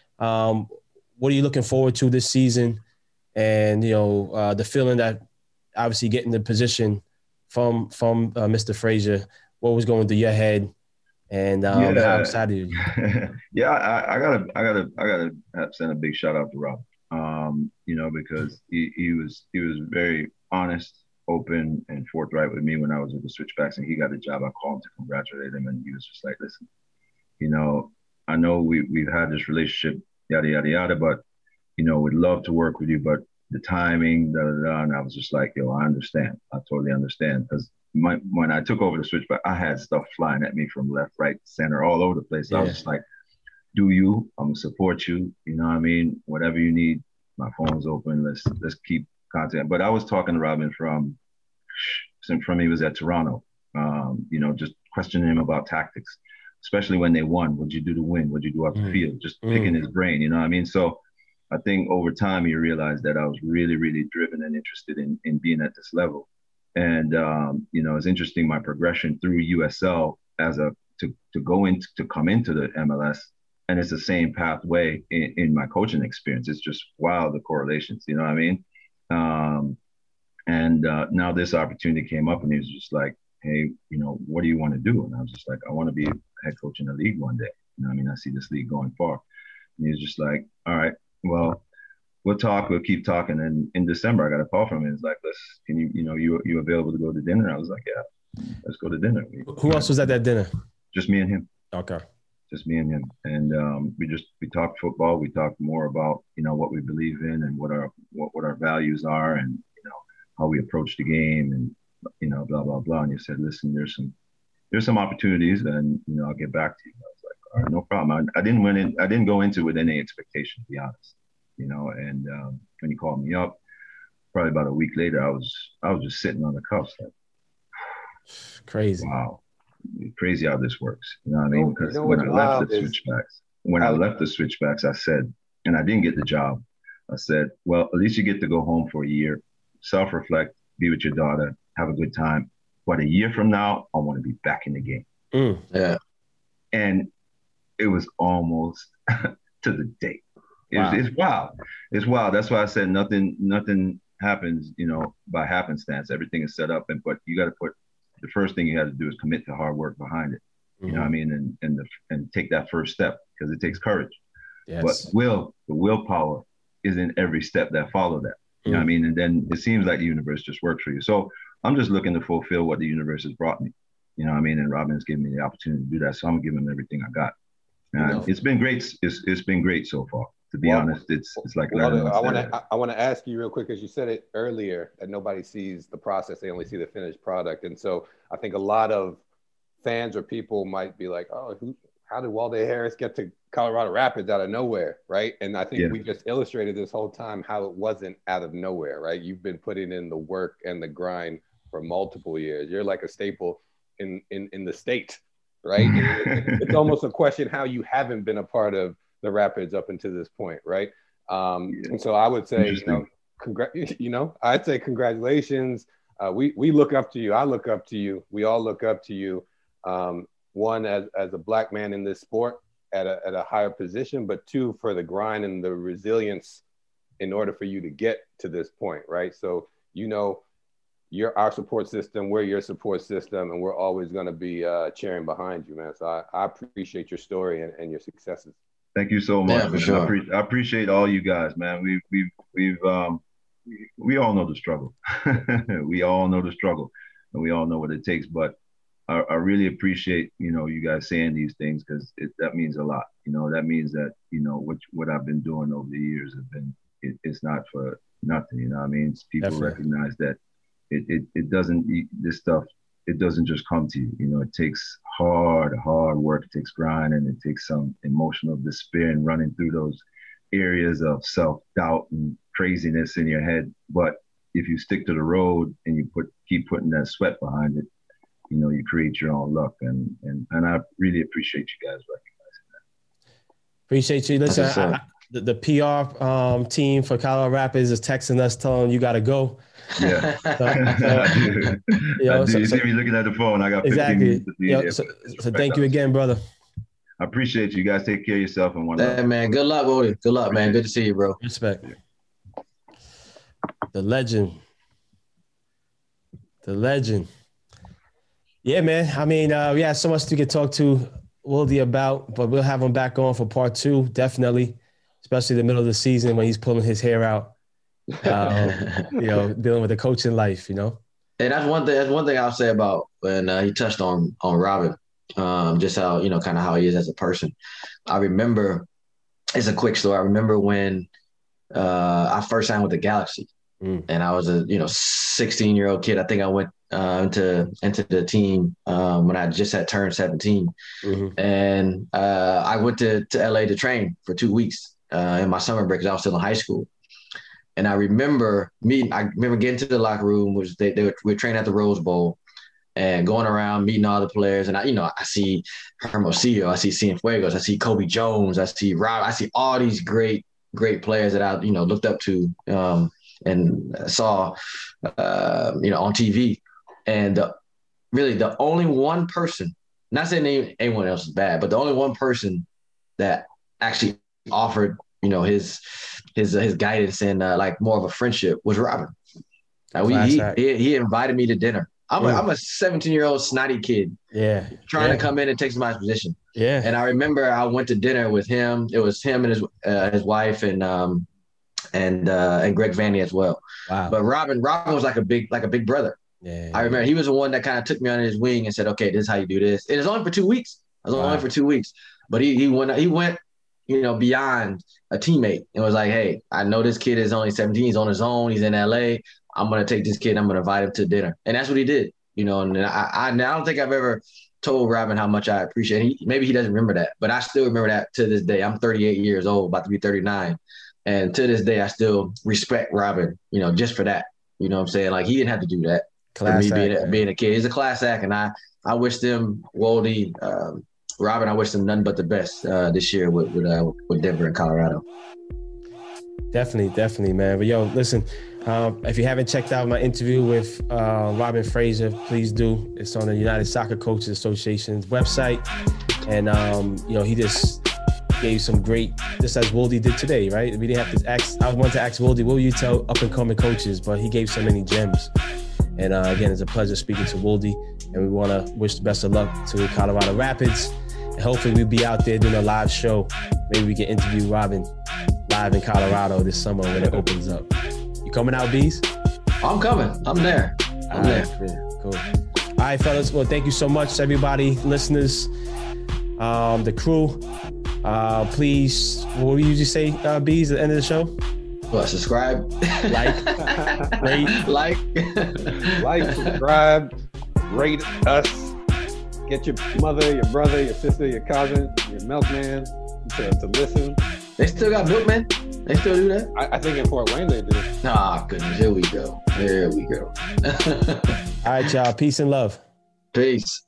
Um, what are you looking forward to this season? And you know, uh, the feeling that obviously getting the position from from uh, Mister Frazier. What was going through your head, and um, yeah. how excited are you? yeah, I, I gotta, I gotta, I gotta send a big shout out to Rob. Um, you know, because he, he was he was very honest, open, and forthright with me when I was with the Switchbacks, and he got a job. I called him to congratulate him, and he was just like, "Listen, you know, I know we we've had this relationship, yada yada yada, but you know, we'd love to work with you, but the timing, da da da." And I was just like, "Yo, I understand. I totally understand." Because when I took over the Switchback, I had stuff flying at me from left, right, center, all over the place. So yeah. I was just like, "Do you? I'm gonna support you. You know what I mean? Whatever you need, my phone's open. Let's let's keep contact." But I was talking to Robin from from he was at Toronto. Um, you know, just questioning him about tactics, especially when they won. What'd you do to win? What'd you do off the mm. field? Just mm. picking his brain. You know what I mean? So I think over time he realized that I was really, really driven and interested in in being at this level. And um, you know, it's interesting my progression through U S L as a to to go into to come into the M L S, and it's the same pathway in, in my coaching experience. It's just wow, the correlations. You know what I mean? Um, and uh, now this opportunity came up, and he was just like, "Hey, you know, what do you want to do?" And I was just like, "I want to be a head coach in the league one day." You know what I mean? I see this league going far. And he was just like, "All right, well, we'll talk. We'll keep talking." And in December, I got a call from him. He's like, "Let's, can you, you know, you you available to go to dinner?" I was like, "Yeah, let's go to dinner." Who else was at that dinner? Just me and him. Okay. Just me and him. And um, we just, we talked football. We talked more about, you know, what we believe in and what our, what, what our values are, and, you know, how we approach the game, and, you know, blah, blah, blah. And he said, "Listen, there's some, there's some opportunities, and, you know, I'll get back to you." I was like, "All right, no problem." I, I didn't went in, I didn't go into it with any expectation, to be honest. You know, and um, when he called me up, probably about a week later, I was I was just sitting on the cuffs, like, crazy. Wow, crazy how this works. You know what I mean? Because you know when I left the is, Switchbacks, when I, I left the Switchbacks, I said, and I didn't get the job. I said, well, at least you get to go home for a year, self-reflect, be with your daughter, have a good time. But a year from now, I want to be back in the game. Mm. Yeah, and it was almost to the date. It wow. was, it's wild. It's wild. That's why I said nothing. Nothing happens, you know, by happenstance. Everything is set up, and but you got to put the first thing you have to do is commit to hard work behind it. You mm-hmm. know what I mean? And and the, and take that first step, because it takes courage. Yes. But will the willpower is in every step that follow that. You mm. know what I mean? And then it seems like the universe just works for you. So I'm just looking to fulfill what the universe has brought me. You know what I mean? And Robin's given me the opportunity to do that, so I'm gonna give him everything I got. And you know, it's been great. It's it's been great so far. To be well, honest, it's it's like well, I want to I want to ask you real quick, because you said it earlier that nobody sees the process; they only see the finished product. And so I think a lot of fans or people might be like, "Oh, who, how did Walde Harris get to Colorado Rapids out of nowhere?" Right? And I think yeah. we just illustrated this whole time how it wasn't out of nowhere, right? You've been putting in the work and the grind for multiple years. You're like a staple in in in the state, right? it, it's almost a question how you haven't been a part of the Rapids up until this point, right? Um, yeah. And so I would say, you know, congr- you know, I'd say congratulations. Uh, we we look up to you. I look up to you. We all look up to you. Um, one, as as a Black man in this sport at a at a higher position, but two, for the grind and the resilience in order for you to get to this point, right? So, you know, you're our support system. We're your support system, and we're always going to be uh, cheering behind you, man. So I, I appreciate your story and, and your successes. Thank you so much. Yeah, for sure. I, pre- I appreciate all you guys, man. We've we've we've um we, we all know the struggle. we all know the struggle, and we all know what it takes. But I, I really appreciate, you know, you guys saying these things, because that means a lot. You know, that means that, you know, what what I've been doing over the years has been it, it's not for nothing. You know what I mean? People Definitely. recognize that it, it it doesn't this stuff it doesn't just come to you. You know, it takes hard, hard work. It takes grind, and it takes some emotional despair and running through those areas of self-doubt and craziness in your head. But if you stick to the road and you put keep putting that sweat behind it, you know, you create your own luck. And and and I really appreciate you guys recognizing that. Appreciate you. Listen, I, I, the, the P R um, team for Colorado Rapids is texting us, telling them you got to go. Yeah. so, so, you know, I do. so, You so, see me looking at the phone. I got exactly. You know, so, so thank you again, brother. I appreciate you guys. Take care of yourself and one love. Hey, man. Good luck, Woody. Good luck, man. Good to see you, bro. Respect. The legend. The legend. Yeah, man. I mean, uh, we had so much to get talked to Wildy about, but we'll have him back on for part two, definitely, especially the middle of the season when he's pulling his hair out, um, you know, dealing with the coaching life, you know. And that's one thing. That's one thing I'll say about when uh, he touched on on Robin, um, just how you know, kind of how he is as a person. I remember, it's a quick story. I remember when uh, I first signed with the Galaxy, mm. and I was a you know sixteen year old kid. I think I went uh, into into the team um, when I just had turned seventeen, mm-hmm. and uh, I went to to L A to train for two weeks uh, in my summer break because I was still in high school. And I remember meeting, I remember getting to the locker room, which they, they were, we were training at the Rose Bowl and going around meeting all the players. And I, you know, I see Hermosillo, I see Cienfuegos, I see Kobe Jones, I see Rob, I see all these great, great players that I, you know, looked up to um, and saw, uh, you know, on T V. And the, really the only one person, not saying anyone else is bad, but the only one person that actually offered, you know, his his uh, his guidance and uh, like more of a friendship was Robin. Like we, he, he he invited me to dinner. I'm yeah. a, I'm a seventeen year old snotty kid. Yeah, trying yeah. to come in and take somebody's position. Yeah, and I remember I went to dinner with him. It was him and his uh, his wife and um and uh, and Greg Vandy as well. Wow. But Robin Robin was like a big like a big brother. Yeah, I remember he was the one that kind of took me under his wing and said, "Okay, this is how you do this." It was only for two weeks. I was wow. only for two weeks, but he he went he went. you know, beyond a teammate. It was like, hey, I know this kid is only seventeen. He's on his own. He's in L A. I'm going to take this kid. I'm going to invite him to dinner. And that's what he did, you know, and I, I, I don't think I've ever told Robin how much I appreciate it. He, maybe he doesn't remember that, but I still remember that to this day. I'm thirty-eight years old, about to be thirty-nine. And to this day, I still respect Robin, you know, just for that. You know what I'm saying? Like, he didn't have to do that class for me act, being, a, being a kid. He's a class act, and I, I wish them, Woldy, um, Robin, I wish them nothing but the best uh, this year with with, uh, with Denver and Colorado. Definitely, definitely, man. But yo, listen, um, if you haven't checked out my interview with uh, Robin Fraser, please do. It's on the United Soccer Coaches Association's website, and um, you know he just gave some great, just as Woldy did today, right? We didn't have to ask. I wanted to ask Woldy, what would you tell up and coming coaches? But he gave so many gems. And uh, again, it's a pleasure speaking to Woldy, and we want to wish the best of luck to Colorado Rapids. And hopefully we'll be out there doing a live show. Maybe we can interview Robin live in Colorado this summer when it opens up. You coming out, Bees? I'm coming. I'm there. I'm All there. Right, cool. All right, fellas. Well, thank you so much, everybody, listeners, um, the crew. Uh, please, what would you usually say, uh, Bees, at the end of the show? What, subscribe? Like, rate. Like. Like, subscribe, rate us. Get your mother, your brother, your sister, your cousin, your milkman to, to listen. They still got milkman? They still do that? I, I think in Fort Wayne they do. Ah, goodness. Here we go. There we go. All right, y'all. Peace and love. Peace.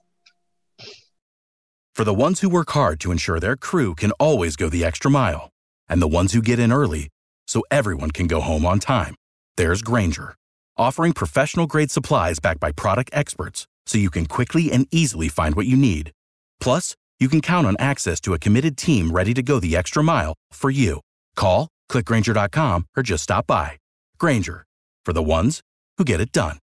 For the ones who work hard to ensure their crew can always go the extra mile, and the ones who get in early so everyone can go home on time, there's Grainger, offering professional-grade supplies backed by product experts so you can quickly and easily find what you need. Plus, you can count on access to a committed team ready to go the extra mile for you. Call, click Grainger dot com, or just stop by. Grainger, for the ones who get it done.